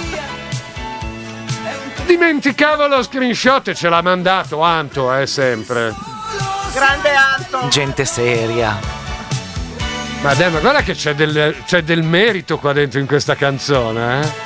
Dimenticavo lo screenshot e ce l'ha mandato Anto, eh, sempre. Grande Anto. Gente seria. Ma dai, ma guarda che c'è del, c'è del merito qua dentro in questa canzone, eh?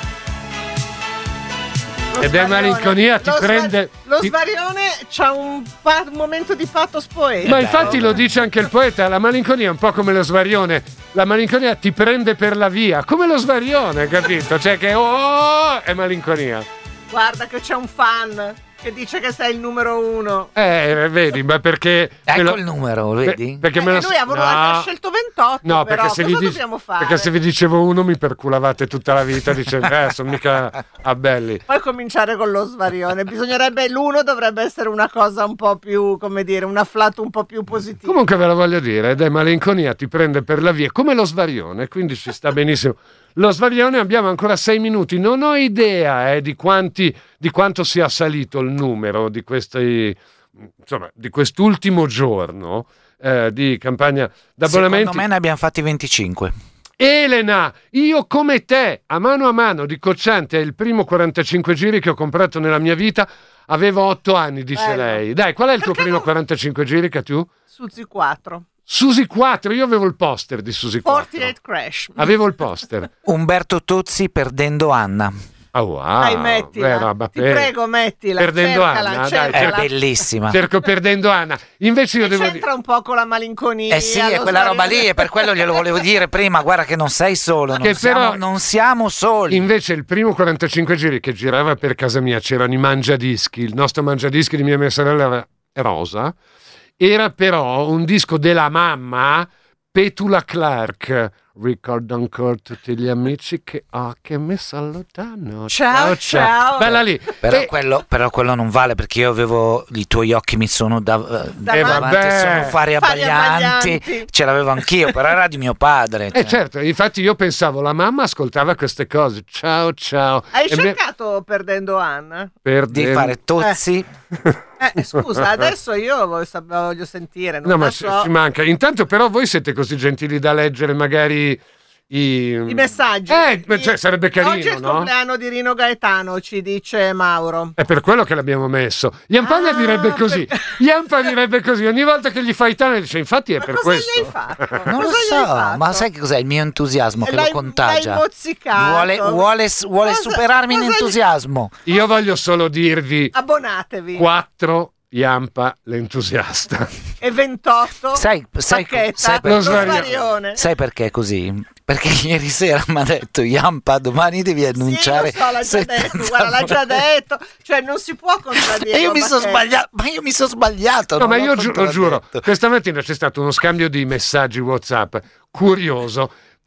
Lo Ed è svarione. malinconia, ti Lo sva- prende... Lo ti- svarione c'ha un, pa- un momento di pathos poetico. Ma infatti lo dice anche il poeta, la malinconia è un po' come lo svarione. La malinconia ti prende per la via, come lo svarione, capito? Cioè che oh, è malinconia. Guarda che c'è un fan che dice che sei il numero uno. Eh, vedi, ma perché... me Ecco lo- il numero, vedi? Pe- perché Eh, me lo... lui ha, voluto- No. ha scelto ventotto. No, però perché se, cosa vi dic- dobbiamo fare? perché se vi dicevo uno mi perculavate tutta la vita dicendo eh, sono mica a belli. Poi cominciare con lo svarione. Bisognerebbe, l'uno dovrebbe essere una cosa un po' più, come dire, un afflato un po' più positivo. Comunque ve la voglio dire, ed è malinconia, ti prende per la via, come lo svarione, quindi ci sta benissimo. Lo svarione abbiamo ancora sei minuti, non ho idea eh, di quanti, di quanto sia salito il numero di questi, insomma, di quest'ultimo giorno eh, di campagna d'abbonamenti. Secondo me ne abbiamo fatti venticinque. Elena, io come te, a mano a mano di Cocciante, è il primo quarantacinque giri che ho comprato nella mia vita, avevo otto anni, dice Bello. lei. Dai, qual è il tuo Perché primo no? quarantacinque giri che tu? Suzy quattro. Susi quattro, io avevo il poster di Susi quattro. quarantotto Crash. Avevo il poster. Umberto Tozzi perdendo Anna. Ah, wow. Dai, mettila. Beh, roba Ti per- prego, mettila. Perdendo cercala, Anna, dai, cercala. È bellissima. Cerco perdendo Anna. Invece io E devo c'entra dire... un po' con la malinconia. Eh sì, è lo quella roba svarione. lì, e per quello glielo volevo dire prima, guarda che non sei solo, non, Che siamo, però- non siamo soli. Invece il primo quarantacinque giri che girava per casa mia, c'erano i mangiadischi, il nostro mangiadischi di mia e mia sorella era rosa, era però un disco della mamma, Petula Clark. Ricordo ancora tutti gli amici che ho che mi salutano. Ciao, ciao. Bella lì. Però, E- quello, però quello non vale, perché io avevo i tuoi occhi mi sono da, Eh, davanti, vabbè. sono fari Fari abbaglianti. abbaglianti. Ce l'avevo anch'io, però era di mio padre. Eh cioè. certo, infatti io pensavo, la mamma ascoltava queste cose. Ciao, ciao. Hai E me- cercato perdendo Anna? perde- Di fare Tozzi. Eh, scusa, adesso io voglio, sap- voglio sentire. Non No, ma la ci, so. ci manca. Intanto però voi siete così gentili da leggere magari i... I messaggi. Eh, I- cioè, sarebbe carino, Oggi è il no? compleanno di Rino Gaetano, ci dice Mauro. È per quello che l'abbiamo messo. Iampagna Ah, direbbe così. per- Iampa direbbe così. Ogni volta che gli fai tale dice, infatti è Ma per cosa questo. gli hai fatto? Non lo Cosa gli hai so, fatto? ma sai che cos'è il mio entusiasmo che L'hai- lo contagia? l'hai mozzicato. Vuole, vuole, vuole Cosa- superarmi in cosa gli- entusiasmo. Io voglio solo dirvi Abbonatevi. quattro Iampa l'entusiasta. E ventotto. Sai, sai, Bacchetta, sai Lo lo svarione. svarione. Sai perché è così? Perché ieri sera mi ha detto Iampa, domani devi annunciare. Sì, lo so, l'ha già detto, guarda, l'ha già detto. Cioè, non si può contraddire. E io mi sono Bacchetta. sbagliato, ma io mi sono sbagliato. No, non ma l'ho io giu- lo giuro, contraddetto. questa mattina c'è stato uno scambio di messaggi WhatsApp curioso,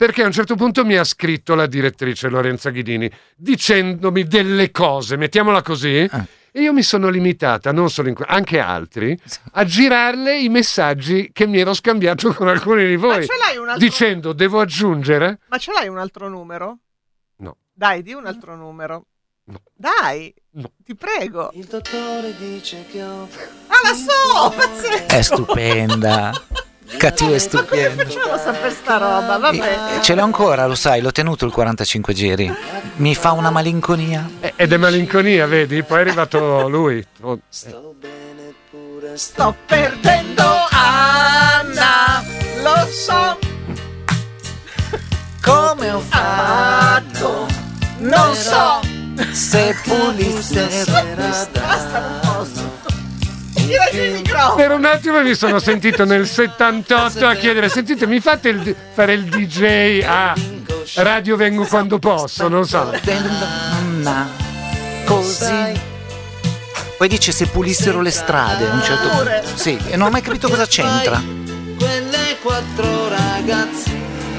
perché a un certo punto mi ha scritto la direttrice Lorenza Ghidini dicendomi delle cose, mettiamola così, ah. e io mi sono limitata, non solo in que- anche altri, a girarle i messaggi che mi ero scambiato con alcuni di voi, Ma ce l'hai un altro... dicendo devo aggiungere. Ma ce l'hai un altro numero? No. Dai, di un altro numero. No. Dai, no. ti prego. Il dottore dice che ho... Ah, la so, pazzesco. È stupenda. Cattivo e stupendo. Ma come facciamo a sapere sta roba? Vabbè. Ce l'ho ancora, lo sai, l'ho tenuto il quarantacinque giri. Mi fa una malinconia. Eh, ed è malinconia, vedi? Poi è arrivato lui. Oh, Sto bene pure sto perdendo Anna, lo so. Come ho fatto? Non so. Se pulisse Basta, non posso. Tirati il microfono. Per un attimo mi sono sentito nel settantotto a chiedere: sentite, mi fate il, fare il D J a Radio Vengo Quando Posso? Non so. Così. Poi dice se pulissero le strade a un certo punto. Sì, e non ho mai capito cosa c'entra. quelle quattro ragazzine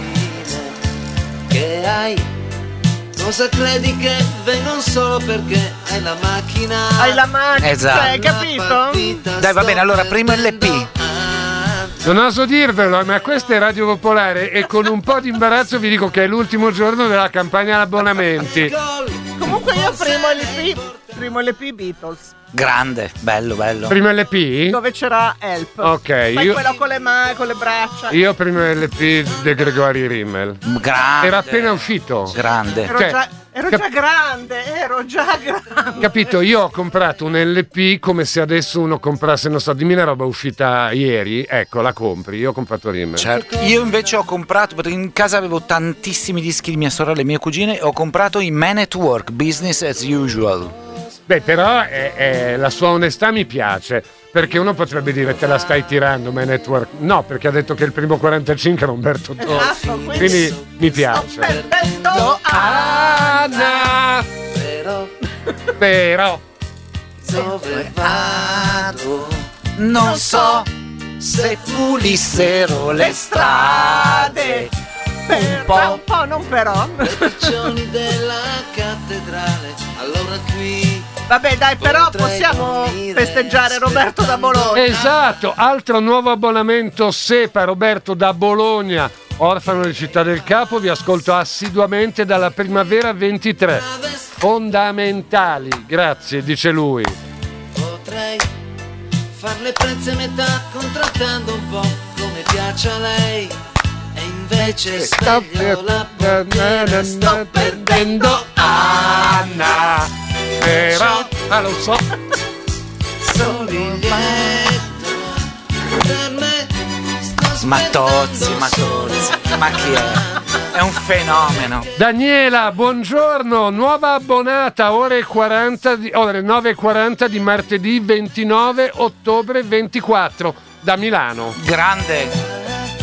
che hai. Cosa credi che vengono solo perché hai la macchina? Hai la macchina, esatto. Hai capito? Dai, va bene, allora primo L P. Non oso dirvelo, ma questa è Radio Popolare e con un po' di imbarazzo vi dico che è l'ultimo giorno della campagna abbonamenti. Comunque io primo L P, primo L P Beatles. Grande, bello, bello. Primo L P? Dove c'era Help. Ok, Poi io, quello con le mani, con le braccia. io primo L P De Gregori Rimmel. Grande. Era appena uscito. Grande. Ero, Cioè, già, ero cap- già grande, ero già grande. Capito? Io ho comprato un L P come se adesso uno comprasse, non so, dimmi una roba uscita ieri, ecco, la compri. Io ho comprato Rimmel. Certo. Io invece ho comprato, perché in casa avevo tantissimi dischi di mia sorella e mie cugine, ho comprato i Man at Work, Business as Usual. Beh, però è, è, la sua onestà mi piace, perché uno potrebbe dire te la stai tirando, Man at Work. No, perché ha detto che il primo quarantacinque era Umberto Tozzi. Esatto, quindi, quindi mi piace. Sto perdendo Anna, Però, però dove vado? Non so se pulissero le strade. Un po', un po', non però. I piccioni della cattedrale, allora qui. Vabbè, dai, però possiamo festeggiare Roberto da Bologna. esatto, altro nuovo abbonamento SEPA, Roberto da Bologna, orfano di Città del Capo, vi ascolto assiduamente dalla primavera ventitré. Fondamentali, grazie, dice lui. Potrei far le prezze metà contrattando un po' come piace a lei. E invece sveglio la portiera, sto perdendo Anna, però, ah, lo so. solo il lieto per me. Sto Ma Tozzi, ma Tozzi, ma chi è? È un fenomeno. Daniela, buongiorno, nuova abbonata, ore quaranta di, ore nove e quaranta di martedì ventinove ottobre ventiquattro da Milano. Grande.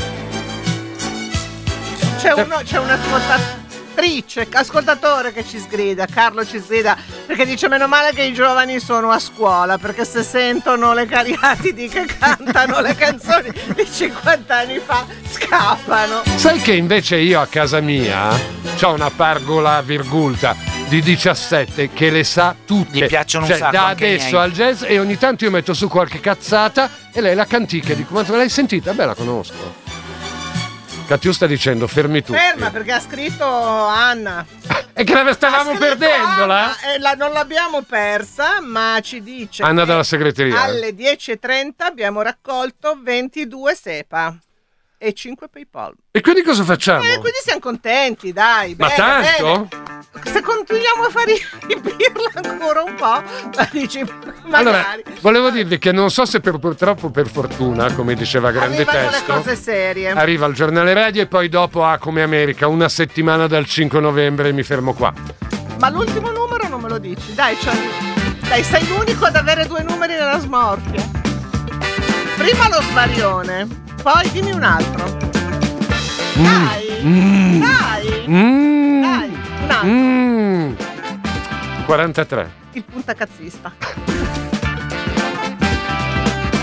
C'è, uno, c'è un'ascoltatrice, ascoltatore che ci sgrida, Carlo ci sgrida, perché dice meno male che i giovani sono a scuola, perché se sentono le cariatidi che cantano le canzoni di cinquanta anni fa scappano. Sai che invece io a casa mia c'ho una pargola virgulta di diciassette che le sa tutte. Gli piacciono cioè, un sacco da anche i adesso miei. al jazz, e ogni tanto io metto su qualche cazzata e lei la canticchia, dico ma l'hai sentita? Beh, la conosco. Cattiu sta dicendo fermi tutti. Ferma, perché ha scritto Anna. E che la stavamo perdendola? Anna, e la, non l'abbiamo persa, ma ci dice Anna che dalla segreteria. alle dieci e trenta abbiamo raccolto ventidue SEPA e cinque PayPal. E quindi cosa facciamo? Eh, quindi siamo contenti, dai. Ma bene, tanto? bene. Se continuiamo a fare i pirla ancora un po', ma dici, magari. Allora, volevo dirvi che non so se per, purtroppo per fortuna, come diceva Grande arrivano Testo, le cose serie. arriva il giornale radio e poi dopo a Come America, una settimana dal cinque novembre e mi fermo qua. Ma l'ultimo numero non me lo dici? Dai, cioè, dai, sei l'unico ad avere due numeri nella smorfia. Prima lo svarione, poi dimmi un altro. Dai, Mm. dai, Mm. dai, un altro. Mm. quarantatré. Il puntacazzista.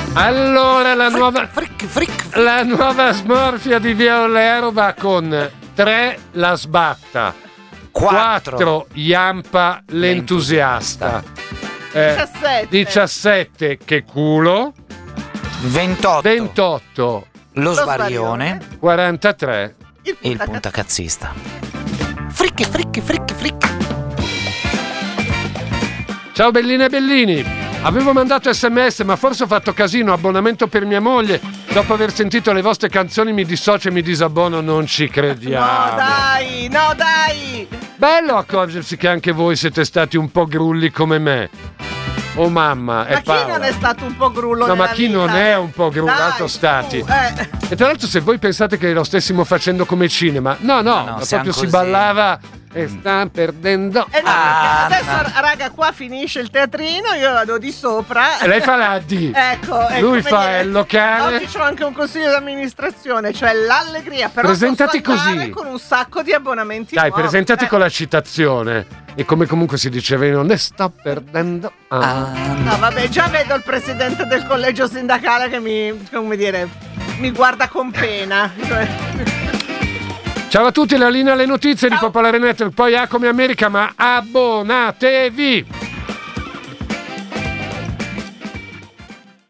Allora la Fric, nuova fric, fric. la nuova smorfia di Via Olero va con tre la sbatta, quattro Iampa l'entusiasta, eh, diciassette. diciassette che culo, ventotto, ventotto lo sbarione, quarantatré il, il puntacazzista. Fricchi, fricchi, fricchi, fricchi. Ciao belline e bellini. Avevo mandato sms ma forse ho fatto casino, abbonamento per mia moglie. Dopo aver sentito le vostre canzoni mi dissocio e mi disabbono, non ci crediamo. No dai, no dai. Bello accorgersi che anche voi siete stati un po' grulli come me. Oh mamma, Ma è chi Paola. non è stato un po' grullo No, nella ma chi vita? non è un po' grullato Dai, stati? tu, eh. E tra l'altro se voi pensate che lo stessimo facendo come cinema, no, no, no, ma siamo proprio si così. ballava e sta perdendo. Eh no, Ah, perché adesso, ma- raga, qua finisce il teatrino, io vado di sopra. E lei fa la D. Ecco, è Lui come fa dire, il locale. Oggi c'ho anche un consiglio di amministrazione, cioè l'allegria. Però Presentati posso andare così. con un sacco di abbonamenti Dai, nuovi. presentati Eh, con la citazione. E come comunque si diceva in ne sta perdendo. Ah. No, vabbè, già vedo il presidente del collegio sindacale che mi, come dire, mi guarda con pena. Cioè, Ciao a tutti, la linea alle notizie di Popolare Network, poi A come America, ma abbonatevi!